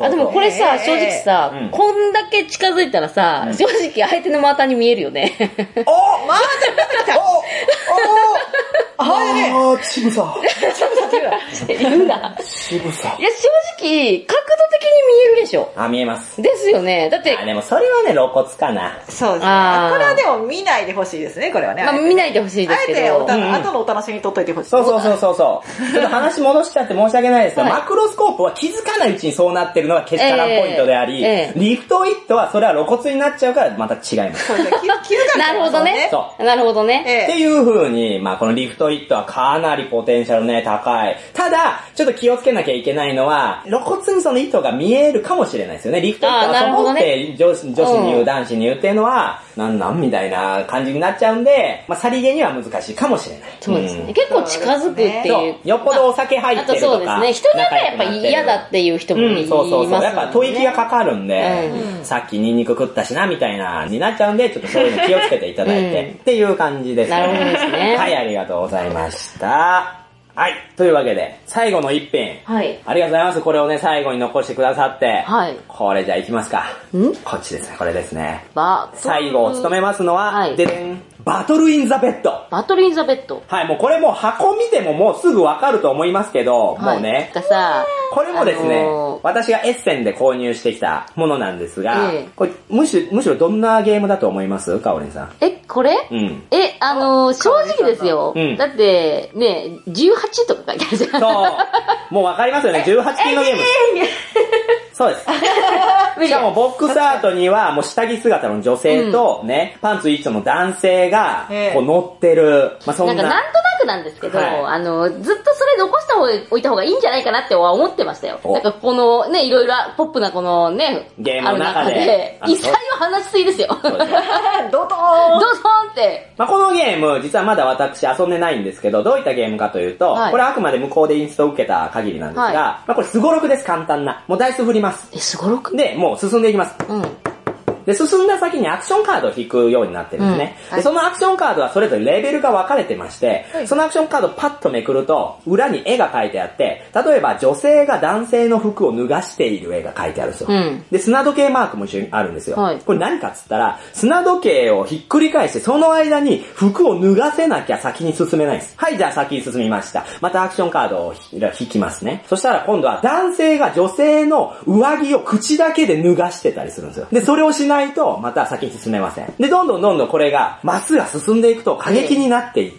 でもこれさ、正直さ、こんだけ近づいたらさ、正直相手の股に見えるよね。 また出てきた。 ちぶさ。 言うな。 ちぶさ。 いや、正直、角度的に見えるでしょ。 見えます。 で、 ですよね。だって。 でもそれはね、露骨かな。 そうですね。これはでも見ないでほしいですね、これはね。 まあ見ないでほしいですけど。 あえて後のお楽しみに撮っといてほしい。 そう。ちょっと話戻しちゃって申し訳ないですが、マクロスコープは気づかないうちにそうなってるのがけしからんポイントであり、リフトイットはそれは露骨になっちゃうからまた違います。 そうですね。気づかない。 なるほどね。 そう。 なるほどね。 っていう風に、まあこのリフトイットはかなりポテンシャルね、高い。ただ、ちょっと気をつけなきゃいけないのは、露骨にその意図が見えるかもしれないですよね。リフトイットはそこって女子に言う、男子に言うっていうのは、なんみたいな感じになっちゃうんで、まあさりげには難しいかもしれない。 そうですね。結構近づくっていう。 よっぽどお酒入ってるとか。 そうですね。人によってはやっぱ嫌だっていう人もいますもんね。 やっぱ吐息がかかるんで、さっきニンニク食ったしな、みたいな、になっちゃうんで、ちょっとそういうの気をつけていただいて、っていう感じですね。 なるほどですね。 はい、ありがとうございました。はい。というわけで、最後の一品。 はい。 ありがとうございます。これをね、最後に残してくださって。 はい。 これじゃあ行きますか。こっちですね、これですね。最後を務めますのは、ででん。バトルインザベッド。 バトルインザベッド。 はい、もうこれもう箱見てももうすぐわかると思いますけど、もうね。これもですね、私がエッセンで購入してきたものなんですが、これむしろどんなゲームだと思いますかおりんさん。 これ正直ですよ。だって、ね、18とか書いてあるじゃん。 そう。もうわかりますよね、18禁のゲーム。そうです。しかもボックスアートにはもう下着姿の女性とね、パンツ一丁の男性がこう乗ってる。まあそんな。 なんとなくなんですけど、ずっとそれ残しておいた方がいいんじゃないかなって思ってましたよ。なんかこのね、いろいろポップなこのね、 ゲームの中で。 一切は話しすぎですよ。ドトーンって。 まあこのゲーム、実はまだ私遊んでないんですけど、どういったゲームかというと、これあくまで向こうでインストを受けた限りなんですが、まあこれスゴロクです、簡単な。もうダイス振ります。 スゴロクで、もう進んでいきます。で、進んだ先にアクションカードを引くようになってるんですね。で、そのアクションカードはそれぞれレベルが分かれてまして、そのアクションカードをパッとめくると、裏に絵が描いてあって、例えば女性が男性の服を脱がしている絵が描いてあるんですよ。で、砂時計マークも一緒にあるんですよ。これ何かっつったら、砂時計をひっくり返して、その間に服を脱がせなきゃ先に進めないです。はい、じゃあ先に進みました。またアクションカードを引きますね。そしたら今度は男性が女性の上着を口だけで脱がしてたりするんですよ。で、それをしないと、また先に進めません。で、どんどんこれが、マスが進んでいくと過激になっていって、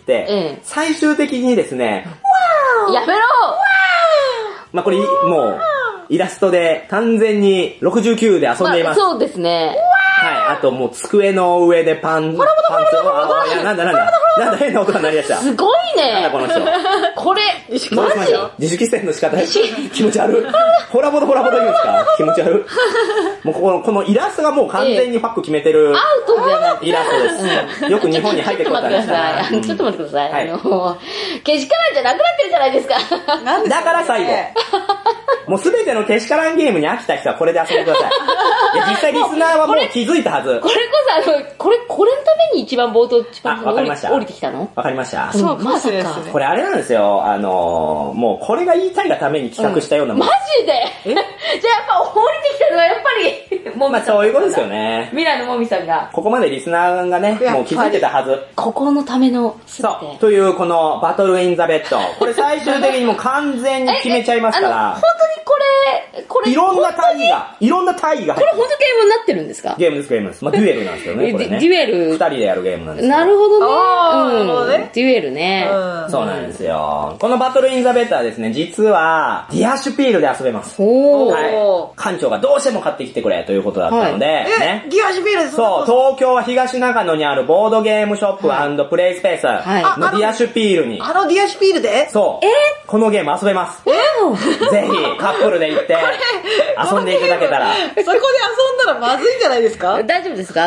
最終的にですね、 やめろまあ、これ、もう、イラストで完全に69で遊んでいます。 そうですね。 はい、あともう机の上でパンツを、なんだ変な音が鳴り出した。 すごいね。 なんだこの人。 これ、 マジ自主規制の仕方気持ち悪い。ホラボド言うんですか気持ち悪い。もうこのイラストがもう完全にファック決めてる。 アウトじゃないイラストです。よく日本に入ってくるから。 ちょっと待ってください。けしからんじゃなくなってるじゃないですか。 だから最後。もうすべてのけしからんゲームに飽きた人はこれで遊んでください。いや実際リスナーはもう気づいたはず。 これこそこれのために一番冒頭降りてきたの？ わかりました。 そう、まさか。 これあれなんですよ。もうこれが言いたいがために企画したようなもん。 マジで？じゃあやっぱ降りてきたのはやっぱり、 まあそういうことですよね。 未来のもみさんが。 ここまでリスナーがね、もう気づいてたはず。 心のためのそう。というこのバトルインザベッド。これ最終的にもう完全に決めちゃいますから。 本当にこれ、 いろんな大義が入ってる。 これ本当ゲームになってるんですか？ ゲームです。まあデュエルなんですけどね、これね。 デュエル。 二人でやるゲームなんですよ。 なるほどね。デュエルね。 そうなんですよ。このバトルインザベッドはですね、実は、ディアシュピールで遊べます。はい。館長がどうしても買ってきてくれということだったので、ね。 ディアシュピールです。 そう、東京は東中野にあるボードゲームショップ&プレイスペースのディアシュピールに。 ディアシュピールで？ そう。このゲーム遊べます。ぜひ、カップルで行って、遊んでいただけたら。 そこで遊んだらまずいんじゃないですか？ 大丈夫ですか？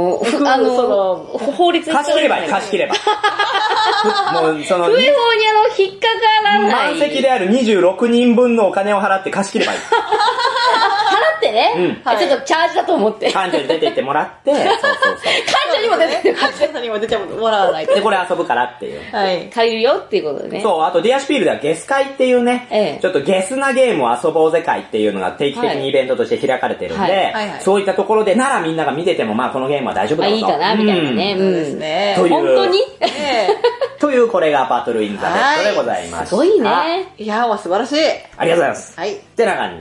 法律貸し切ればいい、貸し切れば。もう、その、 不違法に引っかからない。 満席である26人分のお金を払って貸し切ればいい。 払ってね。ちょっとチャージだと思って。 館長に出て行ってもらって、そう。 館長にも出てって館長にも出てもらわないと。 で、これ遊ぶからっていう。 はい。 借りるよっていうことでね。 そう、あとディアシュピールではゲス会っていうね、ちょっとゲスなゲームを遊ぼうぜ会っていうのが定期的にイベントとして開かれてるんで、そういったところでならみんなが見ててもまあこのゲームは大丈夫だろうと。 いいかなみたいなね。 そうですね。 本当にというこれがバトルインザベッドでございました。 すごいね。 いやー、素晴らしい。 ありがとうございます。 はい。 ってな感じで。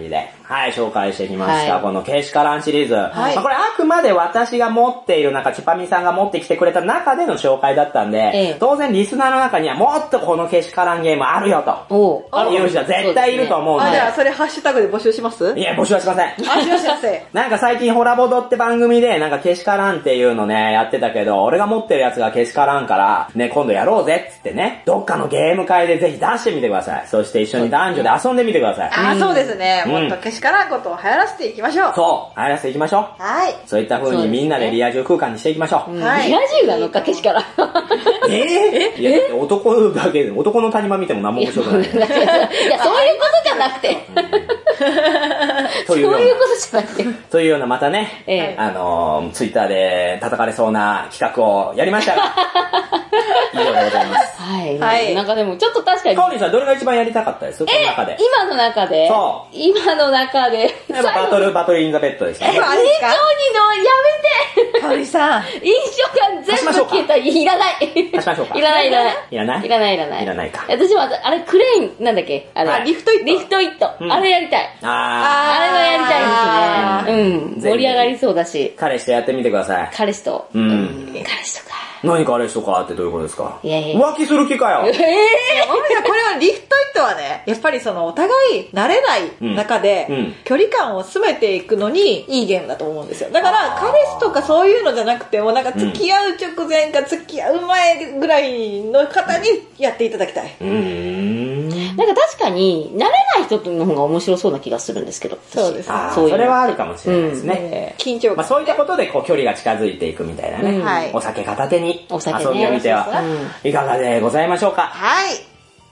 はい、紹介してきました。 はいこのけしからんシリーズ。 はいこれあくまで私が持っている中、チュパミさんが持ってきてくれた中での紹介だったんで、当然リスナーの中にはもっとこのけしからんゲームあるよと。いう人は絶対いると思うんで。 じゃあそれハッシュタグで募集します？ いや、募集はしません。 あ、しません。 なんか最近ホラボドって番組でなんかけしからんっていうのね、やってたけど、俺が持ってるやつがけしからんから、ね、今度やろうぜっつってね、どっかのゲーム会でぜひ出してみてください。そして一緒に男女で遊んでみてください。 あ、そうですね。もっとけしからんことを流行らせていきましょう。 そう、流行らせていきましょう。 はい。 そういった風にみんなでリア充空間にしていきましょう。 はい。 リア充なのか、けしからん。 いや、だって男だけで、男の谷間見ても何も面白くない。 いや、そういうことじゃなくて。そういうことじゃなくて。 というようなまたね、ツイッターで叩かれそうな企画をやりましたが、以上でございます。 はい。なんかでもちょっと確かに。 カオリンさんどれが一番やりたかったですこの中で。 今の中でそう。 今の中で。 バトルインザベッドでしたね。 印象にのやめてカオリさん。 印象が全部消えた。いらない。 足しましょうか。 いらない。 いらないいらないか。 私は、あれ、クレーン、なんだっけあれ。 リフトイット。 あれやりたい。あれはやりたいですね。盛り上がりそうだし。 彼氏とやってみてください。 彼氏と。彼氏とか。 何彼氏とかってどういうことですか？ いや浮気する気かよ。 もみさん、これはリフトイットはね、やっぱりそのお互い慣れない中で、距離感を詰めていくのにいいゲームだと思うんですよ。だから、彼氏とかそういうのじゃなくても、なんか付き合う直前か付き合う前ぐらいの方にやっていただきたい。 なんか確かに、慣れない人の方が面白そうな気がするんですけど。 そうですね。 それはあるかもしれないですね。 緊張感。 そういったことでこう距離が近づいていくみたいなね。お酒片手に遊んでみてはいかがでございましょうか。 はい。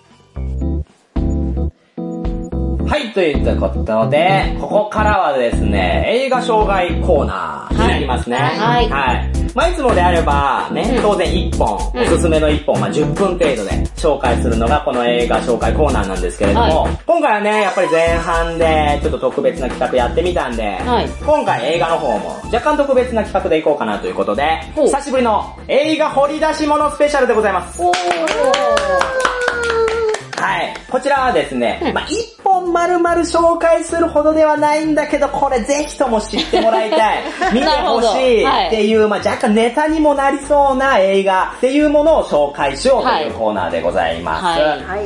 はい、といったことで、ここからはですね、映画紹介コーナーになりますね。はい。まあいつもであれば、ね、当然1本、おすすめの1本、まあ10分程度で紹介するのがこの映画紹介コーナーなんですけれども、今回はね、やっぱり前半でちょっと特別な企画やってみたんで、今回映画の方も若干特別な企画でいこうかなということで、久しぶりの映画掘り出し物スペシャルでございます。はい。こちらはですね、まあ、一本丸々紹介するほどではないんだけど、これぜひとも知ってもらいたい。見てほしいっていう、まあ、若干ネタにもなりそうな映画っていうものを紹介しようというコーナーでございます。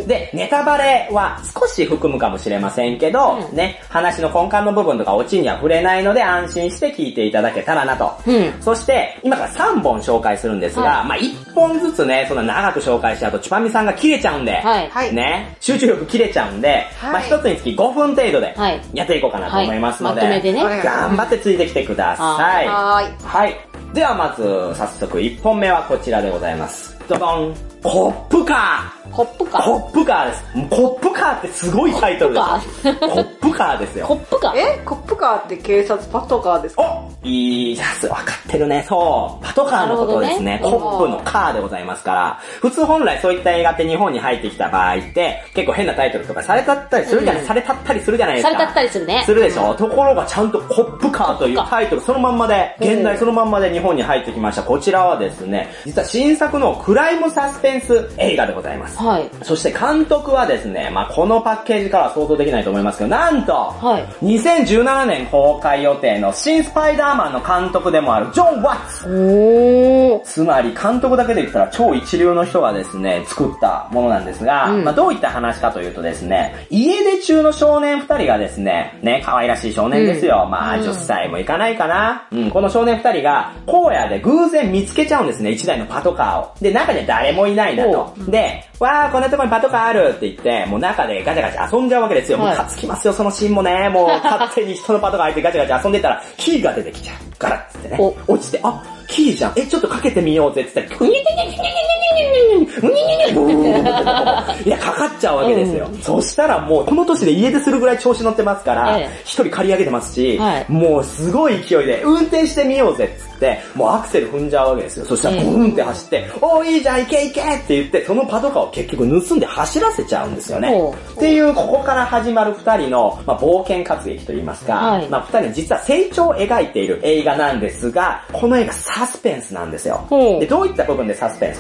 で、ネタバレは少し含むかもしれませんけど、ね、話の根幹の部分とかオチには触れないので安心して聞いていただけたらなと。そして、今から3本紹介するんですが、まあ、1本ずつね、そんな長く紹介しちゃうとチュパミさんが切れちゃうんで、ね、集中力切れちゃうんで、まあ一つにつき5分程度でやっていこうかなと思いますので、 まとめてね、 頑張ってついてきてください。はい。ではまず早速1本目はこちらでございます。ドドン。コップカー。 コップカー。 コップカーです。コップカーってすごいタイトルですよ。コップカーですよ。 コップカー。 コップカーって警察パトカーですか？ いいやつ、わかってるね。そう。パトカーのことですね。コップのカーでございますから。普通本来そういった映画って日本に入ってきた場合って、結構変なタイトルとかされたったりするじゃないですか。されたったりするじゃないですか。 されたったりするね。 するでしょ。ところがちゃんとコップカーというタイトルそのまんまで、現代そのまんまで日本に入ってきました。こちらはですね、実は新作のクライムサスペンス映画でございます。そして監督はですね、まあこのパッケージからは想像できないと思いますけど、なんと、2017年公開予定の新スパイダーマンの監督でもあるジョン・ワッツ。つまり監督だけで言ったら超一流の人がですね、作ったものなんですが、まあどういった話かというとですね、家出中の少年2人がですね、可愛らしい少年ですよ。まあ10歳もいかないかな。この少年2人が荒野で偶然見つけちゃうんですね、1台のパトカーを。で、中には誰もいないなと。で、わー、こんなとこにパトカーあるって言って、もう中でガチャガチャ遊んじゃうわけですよ。もうかつきますよ、そのシーンもね。もう勝手に人のパトカー入ってガチャガチャ遊んでたら、キーが出てきちゃう。ガラッつってね。落ちて、あ、キーじゃん。ちょっとかけてみようぜって言ったら、いや、かかっちゃうわけですよ。そしたらもう、この年で家出するぐらい調子乗ってますから、一人借り上げてますし、もうすごい勢いで、運転してみようぜっつって、もうアクセル踏んじゃうわけですよ。そしたらブーンって走って、おーいいじゃん、行け行けって言って、そのパトカーを結局盗んで走らせちゃうんですよね。っていう、ここから始まる二人の、まあ、冒険活劇といいますか、まあ、二人の実は成長を描いている映画なんですが、この映画サスペンスなんですよ。で、どういった部分でサスペンスかという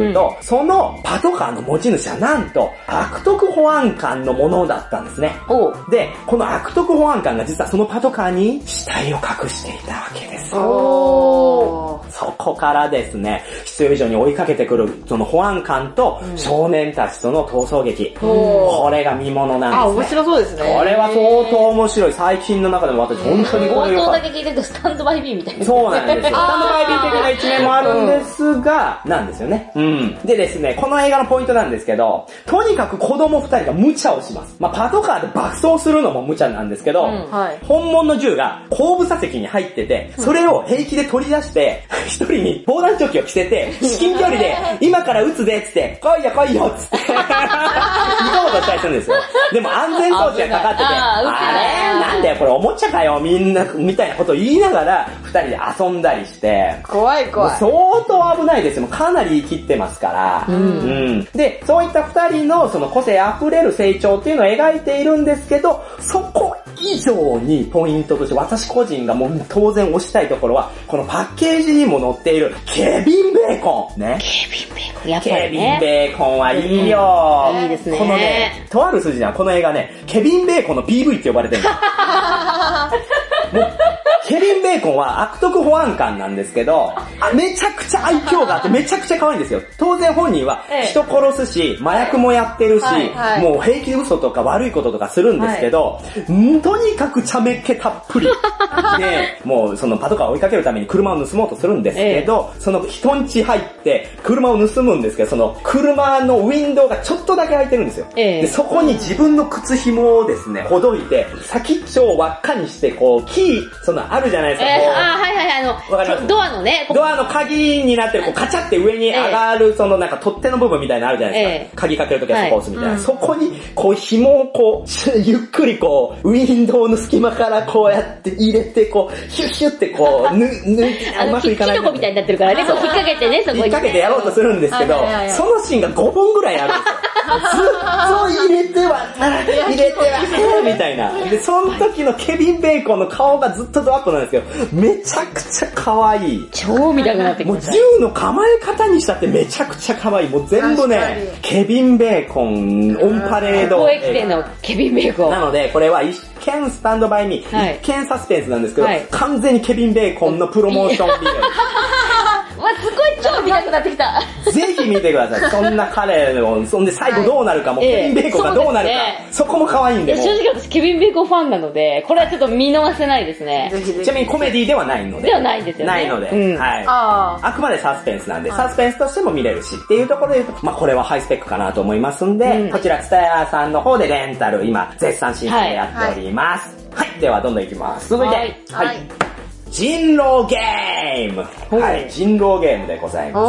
いうと、そのパトカーの持ち主はなんと悪徳保安官のものだったんですね。で、この悪徳保安官が実はそのパトカーに死体を隠していたわけです。そこからですね、必要以上に追いかけてくるその保安官と少年たちとの逃走劇。これが見ものなんですね。 面白そうですね。 これは相当面白い。最近の中でも私本当にこれ冒頭だけ聞いてるとスタンドバイビーみたいな。 そうなんですよ。スタンドバイビー的な一面もあるんですが、なんですよね。でですね、この映画のポイントなんですけど、とにかく子供二人が無茶をします。パトカーで爆走するのも無茶なんですけど、本物の銃が後部座席に入ってて、それを平気で取り出して、一人に防弾チョッキを着せて、至近距離で、今から撃つでっつって、来いよ来いよっつって、行こうとしたりするんですよ。でも安全装置がかかってて、あれなんだよこれおもちゃかよみんな、みたいなことを言いながら、二人で遊んだりして、 怖い。 相当危ないですよ。かなり言い切ってますから。で、そういった二人のその個性あふれる成長っていうのを描いているんですけど、そこ以上にポイントとして私個人がもう当然推したいところは、このパッケージにも載っているケビン・ベーコン。ね。 ケビン・ベーコン。やっぱりね。 ケビン・ベーコンはいいよ。 いいですね。 このね、とある筋ではこの映画ね、ケビン・ベーコンの PV って呼ばれてるんです。もうケビン・ベーコンは悪徳保安官なんですけど、めちゃくちゃ愛嬌があってめちゃくちゃ可愛いんですよ。当然本人は人殺すし、麻薬もやってるし、もう平気で嘘とか悪いこととかするんですけど、とにかく茶目っ気たっぷり。で、もうそのパトカーを追いかけるために車を盗もうとするんですけど、その人ん家入って車を盗むんですけど、その車のウィンドウがちょっとだけ開いてるんですよ。で、そこに自分の靴紐をですね、ほどいて、先っちょを輪っかにして、こう、キー、そのあるじゃないですか。わかります。 ドアのね。 ドアの鍵になってる、こうカチャって上に上がる、そのなんか取っ手の部分みたいなのあるじゃないですか。鍵かけるときはそこ押すみたいな。そこに、こう紐をこう、ゆっくりこう、ウィンドウの隙間からこうやって入れて、こう、ヒュッヒュってこう、うまくいかない。 キノコみたいになってるからね、こう引っ掛けてね、そこに。 引っ掛けてやろうとするんですけど、そのシーンが5本ぐらいあるんですよ。ずっと入れては、みたいな。で、その時のケビン・ベーコンの顔がずっとドアップなんですけど、めちゃくちゃ可愛い。 超見たくなってきました。 もう銃の構え方にしたってめちゃくちゃ可愛い。もう全部ね、ケビン・ベーコン、オンパレード。 公益店のケビン・ベーコン。 なので、これは一見スタンドバイミー、一見サスペンスなんですけど、完全にケビン・ベーコンのプロモーションビデオ。 すごい超見たくなってきた。 ぜひ見てください。そんな彼を、そんで最後どうなるかも、ケビン・ベーコンがどうなるか、そこも可愛いんで。 正直私ケビン・ベーコンファンなので、これはちょっと見逃せないですね。 ちなみにコメディではないので。 ではないんですよね。 ないので。はい。あくまでサスペンスなんで、サスペンスとしても見れるしっていうところで言うと、これはハイスペックかなと思いますんで、こちらツタヤさんの方でレンタル、今、絶賛シーズンでやっております。はい。ではどんどんいきます。続いて、はい。人狼ゲーム。はい、人狼ゲームでございます。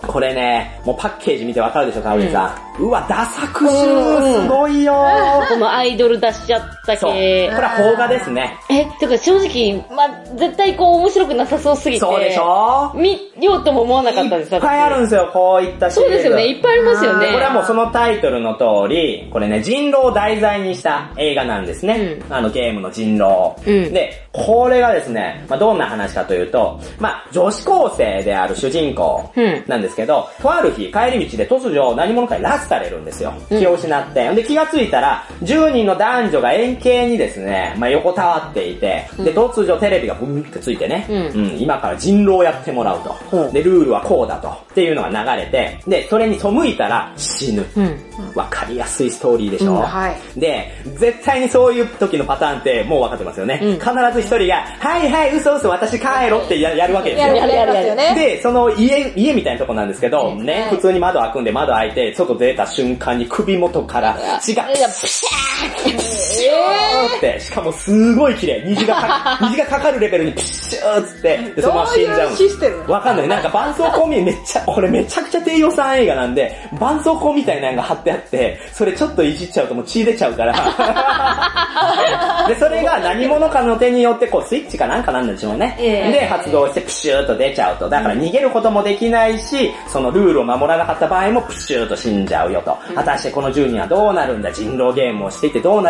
これね、もうパッケージ見てわかるでしょ、かおりんさん。うわ、ダ作集すごいよこのアイドル出しちゃった系。 これは邦画ですね。 てか正直、絶対こう面白くなさそうすぎて。 そうでしょ見ようとも思わなかったです。 いっぱいあるんですよ、こういったシリーズ。 そうですよね、いっぱいありますよね。 これはもうそのタイトルの通り、これね、人狼を題材にした映画なんですね。ゲームの人狼。で、これがですね、どんな話かというと、女子高生である主人公なんですけど、とある日帰り道で突如何者かに拉致されるんですよ。気を失って。で、気がついたら、10人の男女が円形にですね、横たわっていて、で、突如テレビがブンってついてね、今から人狼をやってもらうと。で、ルールはこうだと。っていうのが流れて、で、それに背いたら死ぬ。わかりやすいストーリーでしょ。で、絶対にそういう時のパターンってもう分かってますよね。必ず一人が、はいはい、嘘嘘、私帰ろってやるわけですよ。で、その家みたいなとこなんですけど、ね、普通に窓開くんで窓開いて、外出た瞬間に首元から血が、プシャーって、しかもすごい綺麗。虹がかかるレベルにピシューって、でそのまま死んじゃう。わかんない。なんか絆創膏これめちゃくちゃ低予算映画なんで、絆創膏みたいなのが貼ってあって、それちょっといじっちゃうともう血出ちゃうから。で、それが何者かの手によってこうスイッチかなんかなんでしょうね。で、発動してピシューと出ちゃうと。だから逃げることもできないし、そのルールを守らなかった場合もピシューと死んじゃうよと。果たしてこの10人はどうなるんだ、人狼ゲームをしていてどうなるんだという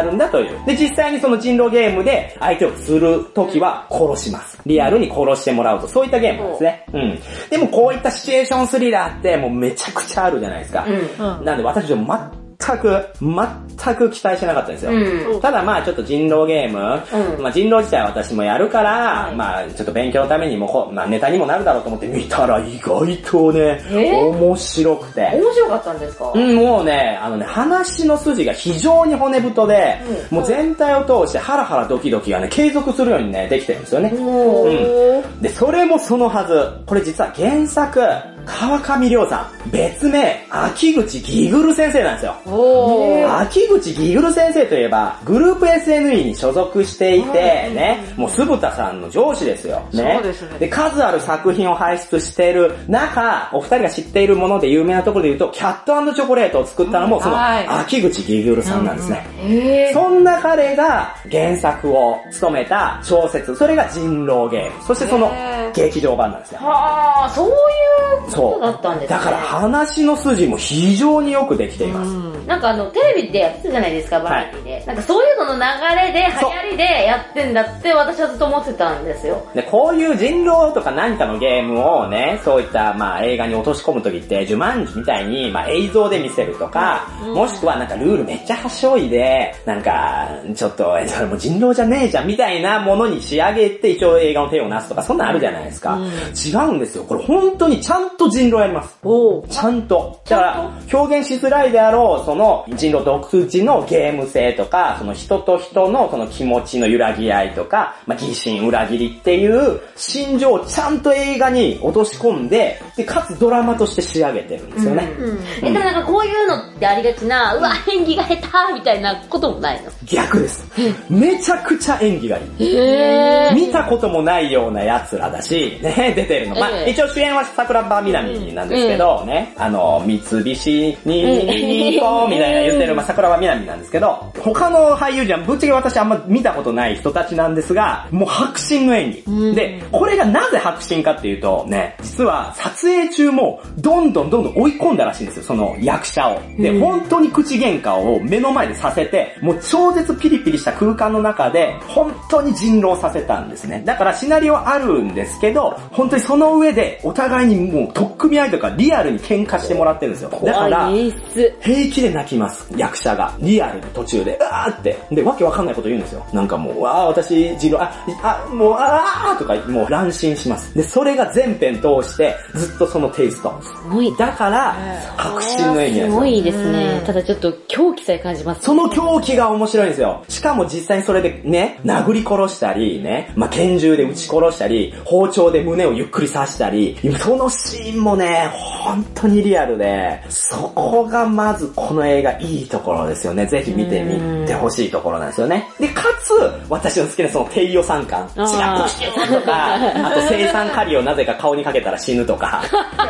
いう。で、実際にその人狼ゲームで相手を釣るときは殺します。リアルに殺してもらうと、そういったゲームなんですね。うん。でもこういったシチュエーションスリラーってもうめちゃくちゃあるじゃないですか。なんで私は全く期待してなかったんですよ。ただまあちょっと人狼ゲーム、まあ人狼自体は私もやるから、まあちょっと勉強のためにもまあネタにもなるだろうと思って見たら意外とね、面白くて。 面白かったんですか？ もうね、話の筋が非常に骨太で、もう全体を通してハラハラドキドキがね、継続するようにね、できてるんですよね。で、それもそのはず。これ実は原作、川上亮さん、別名、秋口ギグル先生なんですよ。秋口ギグル先生といえば、グループ SNE に所属していて、ね、もう酢豚さんの上司ですよ。ね。そうですね。で、数ある作品を輩出している中、お二人が知っているもので有名なところで言うと、キャット&チョコレートを作ったのも、その、秋口ギグルさんなんですね。そんな彼が原作を務めた小説、それが人狼ゲーム。そしてその劇場版なんですね。 はぁ、そういうことだったんですね。 だから話の筋も非常によくできています。 なんかテレビでやってたじゃないですか、バラエティで。なんかそういうのの流れで、流行りでやってんだって私はずっと思ってたんですよ。 で、こういう人狼とか何かのゲームをね、そういったまあ映画に落とし込むときって、ジュマンジみたいにまあ映像で見せるとか、もしくはなんかルールめっちゃはしょいで、なんか、ちょっと、それも人狼じゃねえじゃんみたいなものに仕上げて一応映画の手をなすとか、そんなんあるじゃないですか。違うんですよ。これ本当にちゃんと人狼やります。ちゃんと。だから、表現しづらいであろう、その人狼独自のゲーム性とか、その人と人のその気持ちの揺らぎ合いとか、まあ、疑心裏切りっていう心情をちゃんと映画に落とし込んで、で、かつドラマとして仕上げてるんですよね。 でもなんかこういうのってありがちな、うわ、演技が下手みたいなこともないの？ 逆です。めちゃくちゃ演技がいい。見たこともないような奴らだし、ね、出てるの。まあ、一応主演は桜庭みなみなんですけど、ね、三菱にこうみたいな言ってる、まあ、桜庭みなみなんですけど、他の俳優じゃん、ぶっちゃけ私あんま見たことない人たちなんですが、もう迫真の演技。で、これがなぜ迫真かっていうと、ね、実は撮影中もどんどん追い込んだらしいんですよ、その役者を。で、本当に口喧嘩を目の前でさせて、もう超絶ピリピリした空間の中で、本当に人狼させたんですね。だからシナリオはあるんですけど、本当にその上でお互いにもう取っ組み合いとかリアルに喧嘩してもらってるんですよ。だから、平気で泣きます、役者が。リアルに途中で、うわーって。で、わけわかんないこと言うんですよ。なんかもう、わー、私、人狼、もう、とか、もう乱心します。で、それが全編通して、ずっとそのテイスト。 すごい。 だから、迫真の演技なんですよ。 すごいですね。ただちょっと狂気さえ感じます、ね。 その狂気が面白いんですよ。しかも実際にそれでね、殴り殺したり、ね、まあ、拳銃で撃ち殺したり、包丁で胸をゆっくり刺したり、そのシーンもね、本当にリアルで、そこがまずこの映画いいところですよね。ぜひ見てみてほしいところなんですよね。で、かつ、私の好きなその低予算感、チラッとしてるとか、あと生産カリをなぜか顔にかけたら死ぬとか、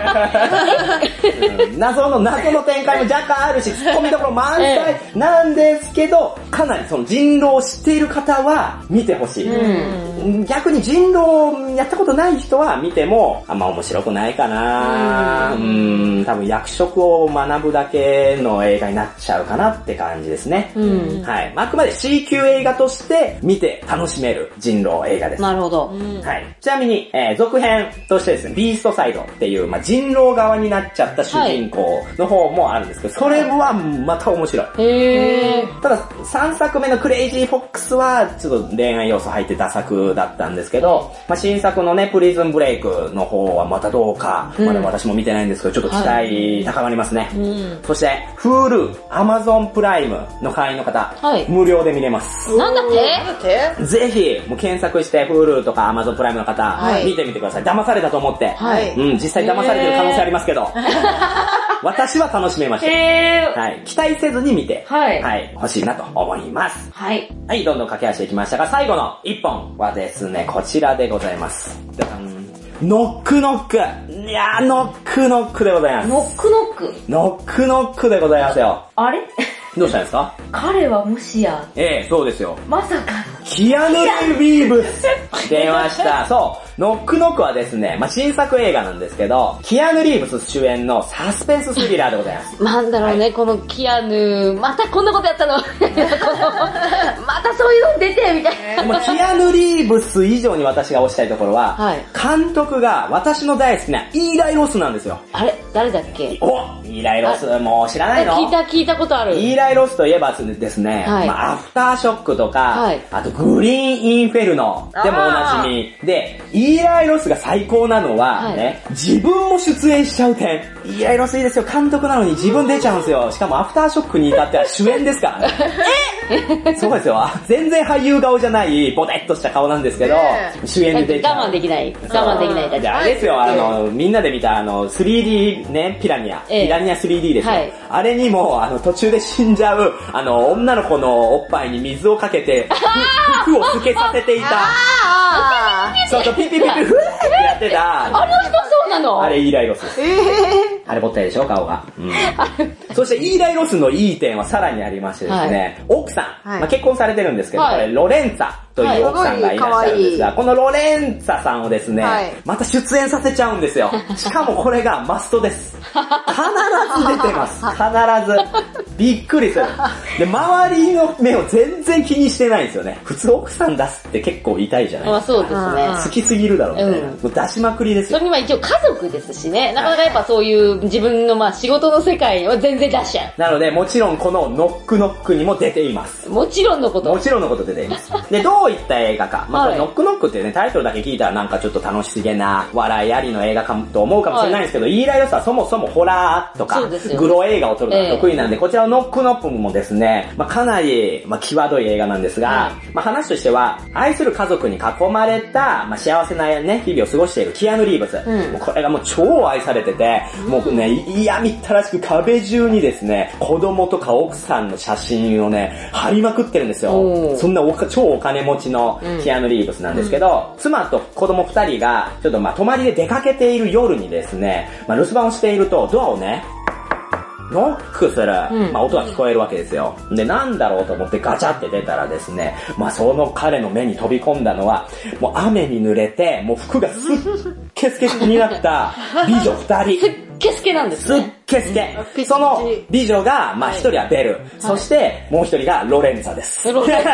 謎の展開も若干あるし、ツッコミどころ満載なんですけど、かなりその人狼を知っている方は見てほしい。逆に人狼やったことない人は見てもあんま面白くないかな。多分役職を学ぶだけの映画になっちゃうかなって感じですね。はい。あくまで C 級映画として見て楽しめる人狼映画です。 なるほど。 はい。ちなみに、続編としてですね、ビーストサイドっていう、まあ、人狼側になっちゃった主人公の方もあるんですけど、それはまた面白い。ただ、3作目のクレイジーフォックスは、ちょっと恋愛要素入ってダ作だったんですけど、まあ、新作のね、プリズンブレイクの方はまたどうか、まだ私も見てないんですけど、ちょっと期待高まりますね。そして、Hulu、Amazon プライムの会員の方、無料で見れます。 なんだってぜひ、もう検索して Hulu とか Amazon プライムの方、見てみてください。騙されたと思って。実際騙されてる可能性ありますけど。私は楽しめました。はい。期待せずに見て、欲しいなと思います。はい、どんどん駆け足していきましたが、最後の1本はですね、こちらでございます。ノックノック。いやー、ノックノックでございます。 ノックノックノックノックでございますよ。 あれどうしたんですか？ 彼はもしや。 そうですよ。 まさかの。 キアヌ・リーブス出ました。そう。 ノックノックはですね、新作映画なんですけど、キアヌ・リーブス主演のサスペンススリラーでございます。 なんだろうね、このキアヌ、またこんなことやったのまたそういうの出てみたいな。 キアヌ・リーブス以上に私が推したいところは、監督が私の大好きなイーライ・ロスなんですよ。 あれ誰だっけ？ イーライ・ロス、もう知らないの？ 聞いたことある。 イーライ・ロスといえばですね、アフターショックとか、あとグリーン・インフェルノでもおなじみで、イーライ・ロスが最高なのは、自分も出演しちゃう点。イーライ・ロスいいですよ、監督なのに自分出ちゃうんですよ。しかもアフターショックに至っては主演ですからね。そうですよ、全然俳優顔じゃないボテッとした顔なんですけど、主演で出ちゃう。 我慢できないだけ。 あれですよ、みんなで見た3D ね、ピラニア 3D ですよ。あれにも途中で死んじゃう女の子のおっぱいに水をかけて服を透けさせていた。そうそう、ピピピピフーってやってた。 あの人そうなの？ あれイーライ・ロスです。あれぼったいでしょ、顔が。そしてイーライ・ロスのいい点はさらにありましてですね、奥さん、結婚されてるんですけど、これロレンツァという奥さんがいらっしゃるんですが、このロレンツァさんをですね、また出演させちゃうんですよ。しかもこれがマストです。必ず出てます。必ず。びっくりする。で、周りの目を全然気にしてないんですよね。普通奥さん出すって結構痛いじゃないですか。 そうですね。 好きすぎるだろうみたいな。もう出しまくりですよ。 それには一応家族ですしね、なかなかやっぱそういう自分の仕事の世界は全然出しちゃう。 なので、もちろんこのノックノックにも出ています。 もちろんのこと出ています。で、どういった映画か。これノックノックってね、タイトルだけ聞いたらなんかちょっと楽しげな笑いありの映画かと思うかもしれないんですけど、イーライ・ロスはそもそもホラーとか、グロ映画を撮るのが得意なんで、こちらのノックノックもですね、かなり、際どい映画なんですが、話としては、愛する家族に囲まれた、幸せなね、日々を過ごしているキアヌ・リーブス。これがもう超愛されてて、もうね、嫌みったらしく壁中にですね、子供とか奥さんの写真をね、貼りまくってるんですよ。そんな超お金持ちのキアヌ・リーブスなんですけど、妻と子供2人が、ちょっと泊まりで出かけている夜にですね、留守番をしていると、ドアをね、ノックする。音が聞こえるわけですよ。で、なんだろうと思ってガチャって出たらですね、その彼の目に飛び込んだのは、もう雨に濡れて、もう服がすっけすけになった美女2人。 すっけすけなんですね。 すっけすけ。その美女が、一人はベル。そして、もう一人がロレンツァです。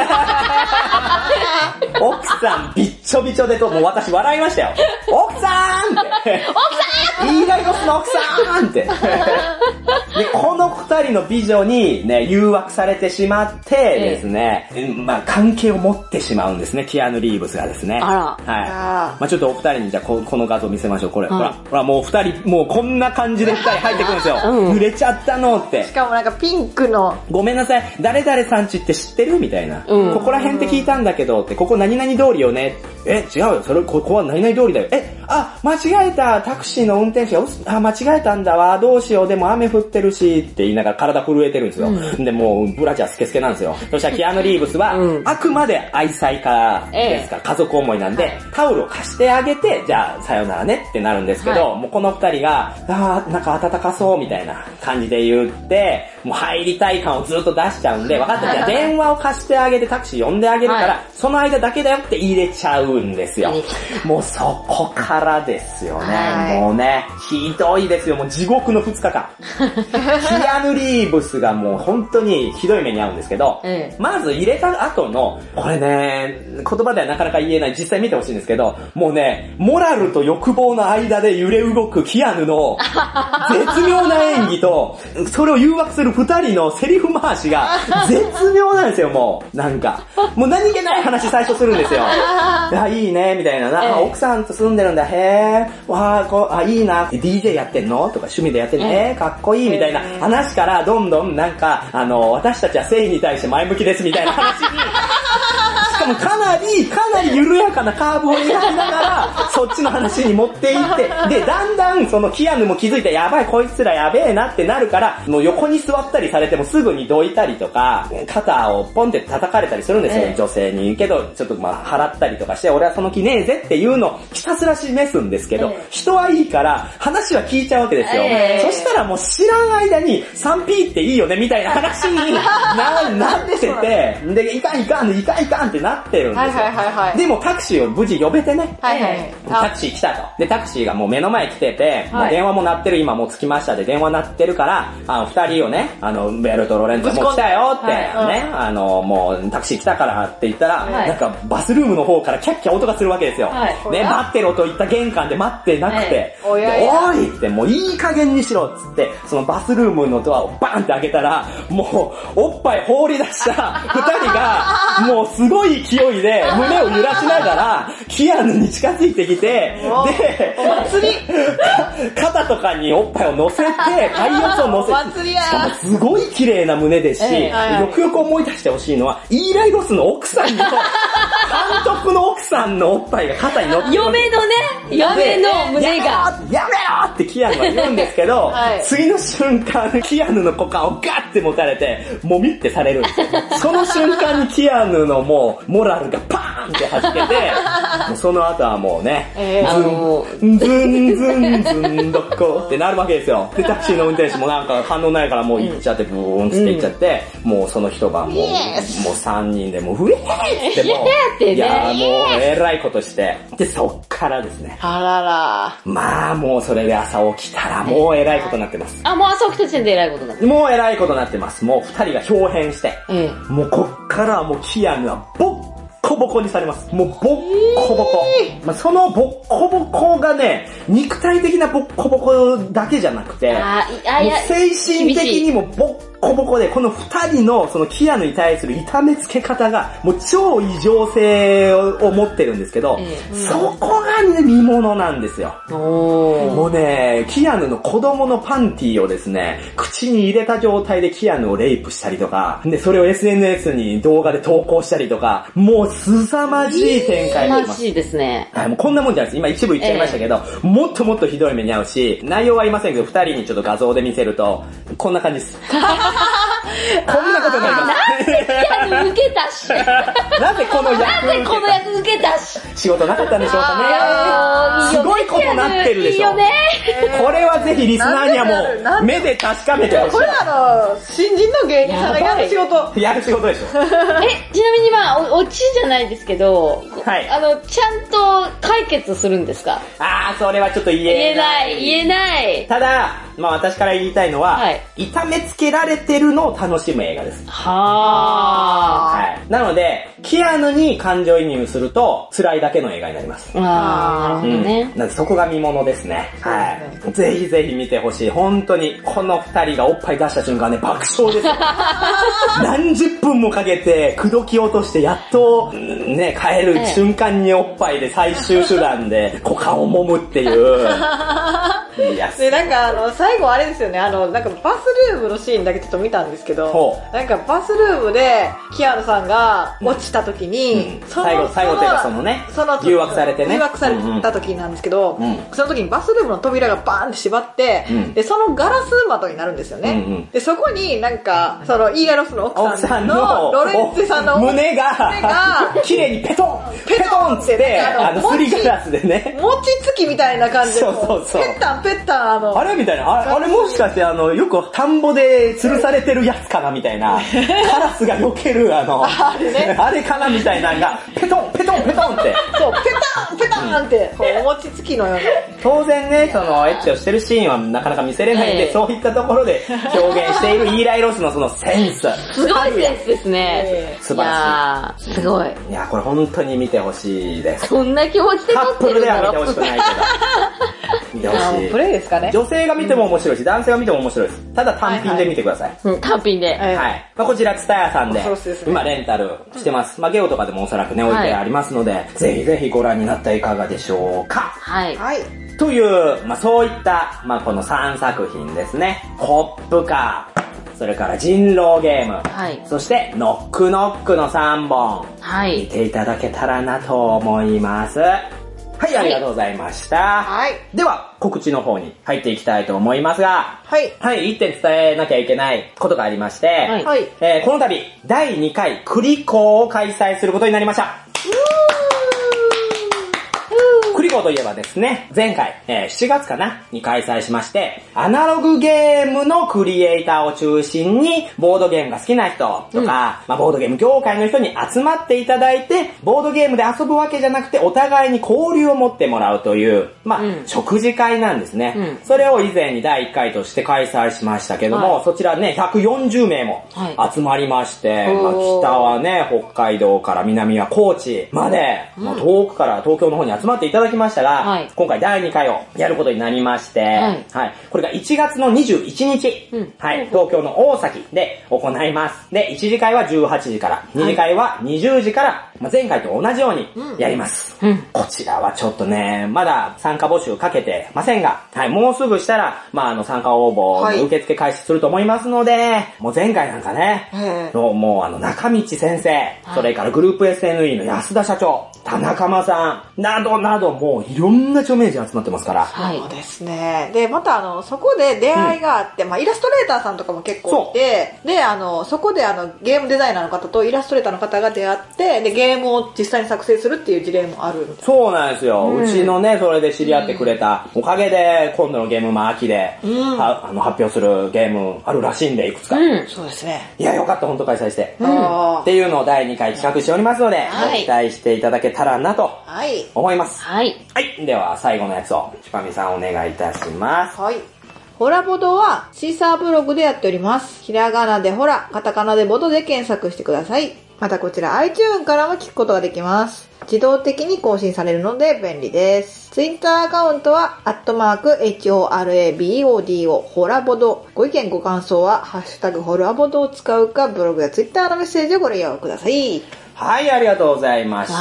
奥さんびっちょびちょでもう私笑いましたよ。奥さんって。奥さんイーライ・ロスの奥さんって。で、この二人の美女にね、誘惑されてしまってですね、関係を持ってしまうんですね、キアヌ・リーブスがですね。はい。ちょっとお二人にじゃあこの画像見せましょう、これ。ほら、もう二人、もうこんな感じで二人入ってくるんですよ。濡れちゃったのって。 しかもなんかピンクの。 ごめんなさい、誰々さんちって知ってるみたいな。ここら辺って聞いたんだけどって、ここ何々通りよね。違うよ、ここは何々通りだよ。間違えた、タクシーの運転手が、間違えたんだわ、どうしよう、でも雨降ってるし、って言いながら体震えてるんですよ。で、もう、ブラジャースケスケなんですよ。そしたらキアヌ・リーブスは、あくまで愛妻家ですから、家族思いなんで、タオルを貸してあげて、じゃあ、さよならねってなるんですけど、もうこの二人が、なんか暖かそう、みたいな感じで言って、もう入りたい感をずっと出しちゃうんで、分かった、じゃあ電話を貸してあげて、タクシー呼んであげるから、その間だけだよって入れちゃうんですよ。もうそこからですよね。もうね、ひどいですよ。もう地獄の2日間。キアヌ・リーブスがもう本当にひどい目に遭うんですけど、まず入れた後の、これね、言葉ではなかなか言えない、実際見てほしいんですけど、もうね、モラルと欲望の間で揺れ動くキアヌの絶妙な演技と、それを誘惑する2人のセリフ回しが絶妙なんですよ、もう。なんか。もう何気ない話最初するんですよ。いいね、みたいな。奥さんと住んでるんだ、へー。いいな。DJ やってんのとか趣味でやってんのかっこいいみたいな話からどんどんなんか、私たちは性に対して前向きですみたいな話に、しかもかなり緩やかなカーブを描きながら、そっちの話に持っていって、で、だんだんそのキアヌも気づいて、やばいこいつらやべえなってなるから、もう横に座ったりされてもすぐにどいたりとか、肩をポンって叩かれたりするんですよ、女性に。けど、ちょっと払ったりとかして、俺はその気ねえぜっていうのをひたすら示すんですけど、人はいいから話は聞いちゃうわけですよ。そしたらもう知らん間に 3P っていいよねみたいな話になってて、で、いかんってなってるんですよ。 はいはいはいはい。 でもタクシーを無事呼べてね。 はいはい。 タクシー来たと。で、タクシーがもう目の前来てて、もう電話も鳴ってる、今もう着きましたで電話鳴ってるから、二人をね、ベルトロレンツもう来たよって、ね、もうタクシー来たからって言ったら、なんかバスルームの方からキャッキャ音がするわけですよ。ね、待ってろと言った玄関で待ってなくて、おいってもういい加減にしろっつって、そのバスルームのドアをバーンって開けたら、もうおっぱい放り出した二人が、もうすごい勢いで胸を揺らしながら、キアヌに近づいてきて、で、肩とかにおっぱいを乗せて、体圧を乗せて、しかもすごい綺麗な胸ですし、よくよく思い出してほしいのは、イーライロスの奥さんの、監督の奥さんのおっぱいが肩に乗ってる。 嫁の胸が。 やめろってキアヌは言うんですけど、次の瞬間、キアヌの股間をガッて持たれて、もみってされるんですよ。その瞬間にキアヌのもう、モラルがパーンって弾けて、もうその後はもうね、ズンどこってなるわけですよ。で、タクシーの運転手もなんか反応ないからもう行っちゃって、ブーンって行っちゃって、もうその人がもう3人でもう、ウェーってもう、いやもうえらいことして、で、そっからですね。 あらら。 まあもうそれで朝起きたらもうえらいことになってます。 もう朝起きた時点でえらいことになってます。 もうえらいことになってます。もう二人が表変して、もうこっからはもうキアヌはボッコボコにされます。もうボッコボコ。まあ、そのボッコボコがね、肉体的なボッコボコだけじゃなくて、もう精神的にもボッコボコで、この二人のそのキアヌに対する痛めつけ方が、もう超異常性を持ってるんですけど、そこがね、見物なんですよ。もうね、キアヌの子供のパンティをですね、口に入れた状態でキアヌをレイプしたりとか、で、それを SNS に動画で投稿したりとか、もう凄まじい展開があります。 凄まじいですね。 はい、もうこんなもんじゃないです。今一部言っちゃいましたけど、もっともっとひどい目に遭うし、内容はありませんけど、二人にちょっと画像で見せると、こんな感じです。こんなことになります。 なんで受けたし。 なぜこの役受けたし。 仕事なかったんでしょうかね。すごいことになってるでしょ。 いいよね。 これはぜひリスナーにはもう目で確かめてほしい。 これ新人の芸人さんがやる仕事。 やる仕事でしょ。 ちなみにまあ、オチじゃないですけど、 はい。 ちゃんと解決するんですか？ それはちょっと言えない。ただ、まあ私から言いたいのは、痛めつけられてるのを楽しむ映画です。はい。なので、キアヌに感情移入すると辛いだけの映画になります。 なるほどね。 なんでそこが見物ですね。はい。ぜひぜひ見てほしい。本当に、この二人がおっぱい出した瞬間ね、爆笑ですよ。何十分もかけて、口説き落として、やっと、ね、帰る瞬間におっぱいで最終手段で、股間を揉むっていう。 で、なんか最後あれですよね、なんかバスルームのシーンだけちょっと見たんですけど、なんかバスルームで、キアヌさんが落ちた時に、 最後っていうかそのね、誘惑されてね。 誘惑された時なんですけど、その時にバスルームの扉がバーンって縛って、で、そのガラス窓になるんですよね。で、そこになんか、イーラロスの奥さんの、ロレンツェさんの胸が、綺麗にペトンって、すりガラスでね。 餅つきみたいな感じで、ペッタンあれみたいな、あれもしかしてよく田んぼで吊るされてるやつかなみたいな、カラスが避けるあれかなみたいなのが、ペトンって。 そう、ペタンって、お餅つきのような。 当然ね、エッチをしてるシーンはなかなか見せれないんで、そういったところで表現しているイーライロスのそのセンス。 すごいセンスですね。 素晴らしい。 すごい。 いや、これ本当に見てほしいです。 そんな気持ちで撮ってるんだろ。 カップルでは見てほしくないけど。見てほしい。 プレイですかね。 女性が見ても面白いし、男性が見ても面白いです。ただ単品で見てください。 単品で。 はい。こちら、ツタヤさんで、今レンタルしてます。ゲオとかでもおそらくね、置いてありますので、ぜひぜひご覧になったらいかがでしょうか。 はい。 という、そういった、この3作品ですね。ポップカー。それから人狼ゲーム。そして、ノックノックの3本。見ていただけたらなと思います。はい、ありがとうございました。では、告知の方に入っていきたいと思いますが、一点伝えなきゃいけないことがありまして、この度、第2回クリコを開催することになりました。クリコ号といえばですね、前回、7月かなに開催しまして、アナログゲームのクリエイターを中心に、ボードゲームが好きな人とか、ボードゲーム業界の人に集まっていただいて、ボードゲームで遊ぶわけじゃなくて、お互いに交流を持ってもらうという、食事会なんですね。それを以前に第1回として開催しましたけども、そちらね、140名も集まりまして、北はね、北海道から南は高知まで、遠くから東京の方に集まっていただきましたが、今回第2回をやることになりまして、これが1月の21日、東京の大崎で行います。で、1次会は18時から、2次会は20時から、前回と同じようにやります。こちらはちょっとね、まだ参加募集かけてませんが、もうすぐしたら、参加応募、受付開始すると思いますので、もう前回なんかね、もう中道先生、それからグループ SNE の安田社長、田中間さん、などなどもういろんな著名人集まってますから。 そうですね。で、またそこで出会いがあって、イラストレーターさんとかも結構いて、で、そこでゲームデザイナーの方とイラストレーターの方が出会って、で、ゲームを実際に作成するっていう事例もあるみたいな。 そうなんですよ。うちのね、それで知り合ってくれたおかげで、今度のゲーム秋で、発表するゲームあるらしいんで、いくつか。 そうですね。 いや、よかった、本当開催して。っていうのを第2回企画しておりますので、ご期待していただけたらなと思います。はい。では、最後のやつを、ちぱみさんお願いいたします。 ホラボドはシーサーブログでやっております。ひらがなでホラ、カタカナでボドで検索してください。またこちら iTunes からも聞くことができます。自動的に更新されるので便利です。Twitter アカウントは、@HORABODO ホラボド。ご意見ご感想は、ハッシュタグホラボドを使うか、ブログや Twitter のメッセージをご利用ください。 はい、ありがとうございました。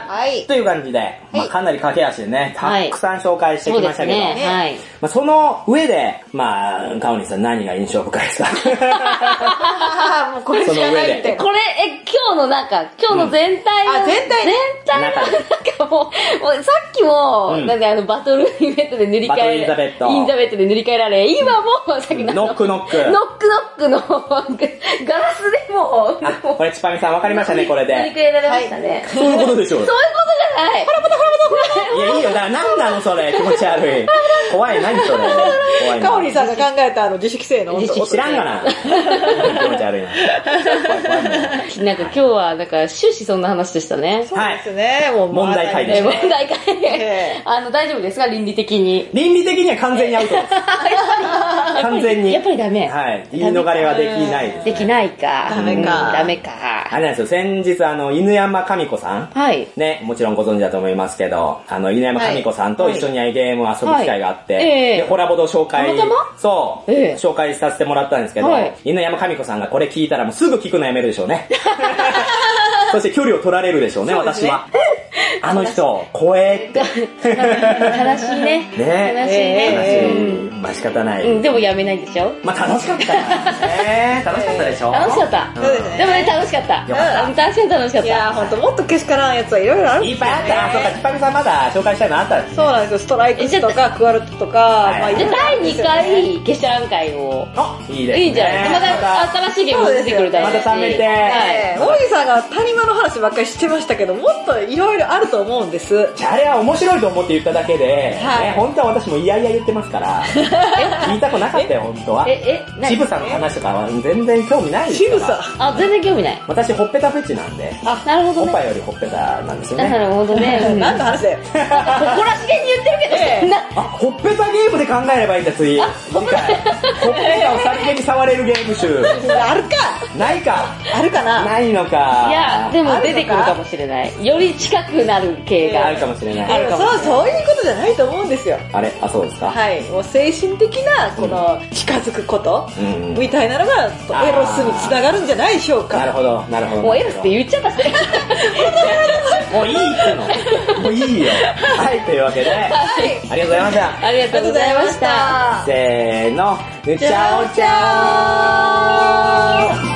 という感じで、かなり駆け足でね、たくさん紹介してきましたけど、その上で、かおりさん何が印象深いですか？ もうこれしかないって。 これ、今日の全体の、全体の、もう、さっきも、バトルイベントで塗り替え、インザベットで塗り替えられ、今も、さっきノックノックの、ガラスでも、 これちぱみさんわかりましたね、これで。 塗り替えられましたね。 そういうことでしょう。 そういうことじゃない。 いや、いいよ。なんなのそれ。気持ち悪い。怖い。何それ。怖いな。 かおりさんが考えた自主規制の音。 知らんがな。気持ち悪いな。 今日は、終始そんな話でしたね。 そうですね。もう問題解です。 問題解。大丈夫ですか？倫理的に。 倫理的には完全にアウトです。完全に。 やっぱりダメ。 言い逃れはできないです。 できないか。ダメか。 あれなんですよ。先日、犬山神子さん。ね、もちろんご存知だと思いますけど、犬山神子さんと一緒にゲームを遊ぶ機会があって、で、ホラボド紹介、紹介させてもらったんですけど、犬山神子さんがこれ聞いたらもうすぐ聞くのやめるでしょうね。そして距離を取られるでしょうね、私は。あの人、怖えって。 悲しいね。 悲しい。仕方ない。 でもやめないでしょ？ 楽しかったね。楽しかったでしょ？ 楽しかった。でもね、楽しかった。確かに楽しかった。 いや、ほんと、もっとけしからんやつはいろいろある。 いっぱいあった。そうか、ちぱみさんまだ紹介したいのあったんですね。 そうなんですよ。ストライクスとか、クワルトとか。 じゃ第2回、けしからん会を。 いいですね。 いいじゃない。また新しいゲーム出てくるだろうし。 また貯めて。 大木さんが谷間の話ばっかりしてましたけど、もっといろいろあると思うんです。 じゃあ、あれは面白いと思って言っただけで、本当は私もいやいや言ってますから。言いたくなかったよ、本当は。渋さの話とかは全然興味ないですから。 渋さ？ 全然興味ない。 私、ほっぺたフェチなんで。 なるほどね。 おっぱいよりほっぺたなんですよね。 なるほどね。 何の話だよ。 誇らしげに言ってるけど。 ほっぺたゲームで考えればいいんだ、次回。ほっぺたをさりげに触れるゲーム集。 あるか？ ないか？ あるかな？ ないのか。 いや、でも出てくるかもしれない。より近くなる系が。 あるかもしれない。 そういうことじゃないと思うんですよ。 あれ？そうですか？ はい。もう精神的な、近づくこと、みたいなのが、エロスにつながるんじゃないでしょうか。 なるほど。 もうエロスって言っちゃったし。 もういいっての。もういいよ。はい、というわけで、ありがとうございました。 ありがとうございました。 せーの、ぬちゃおちゃおー。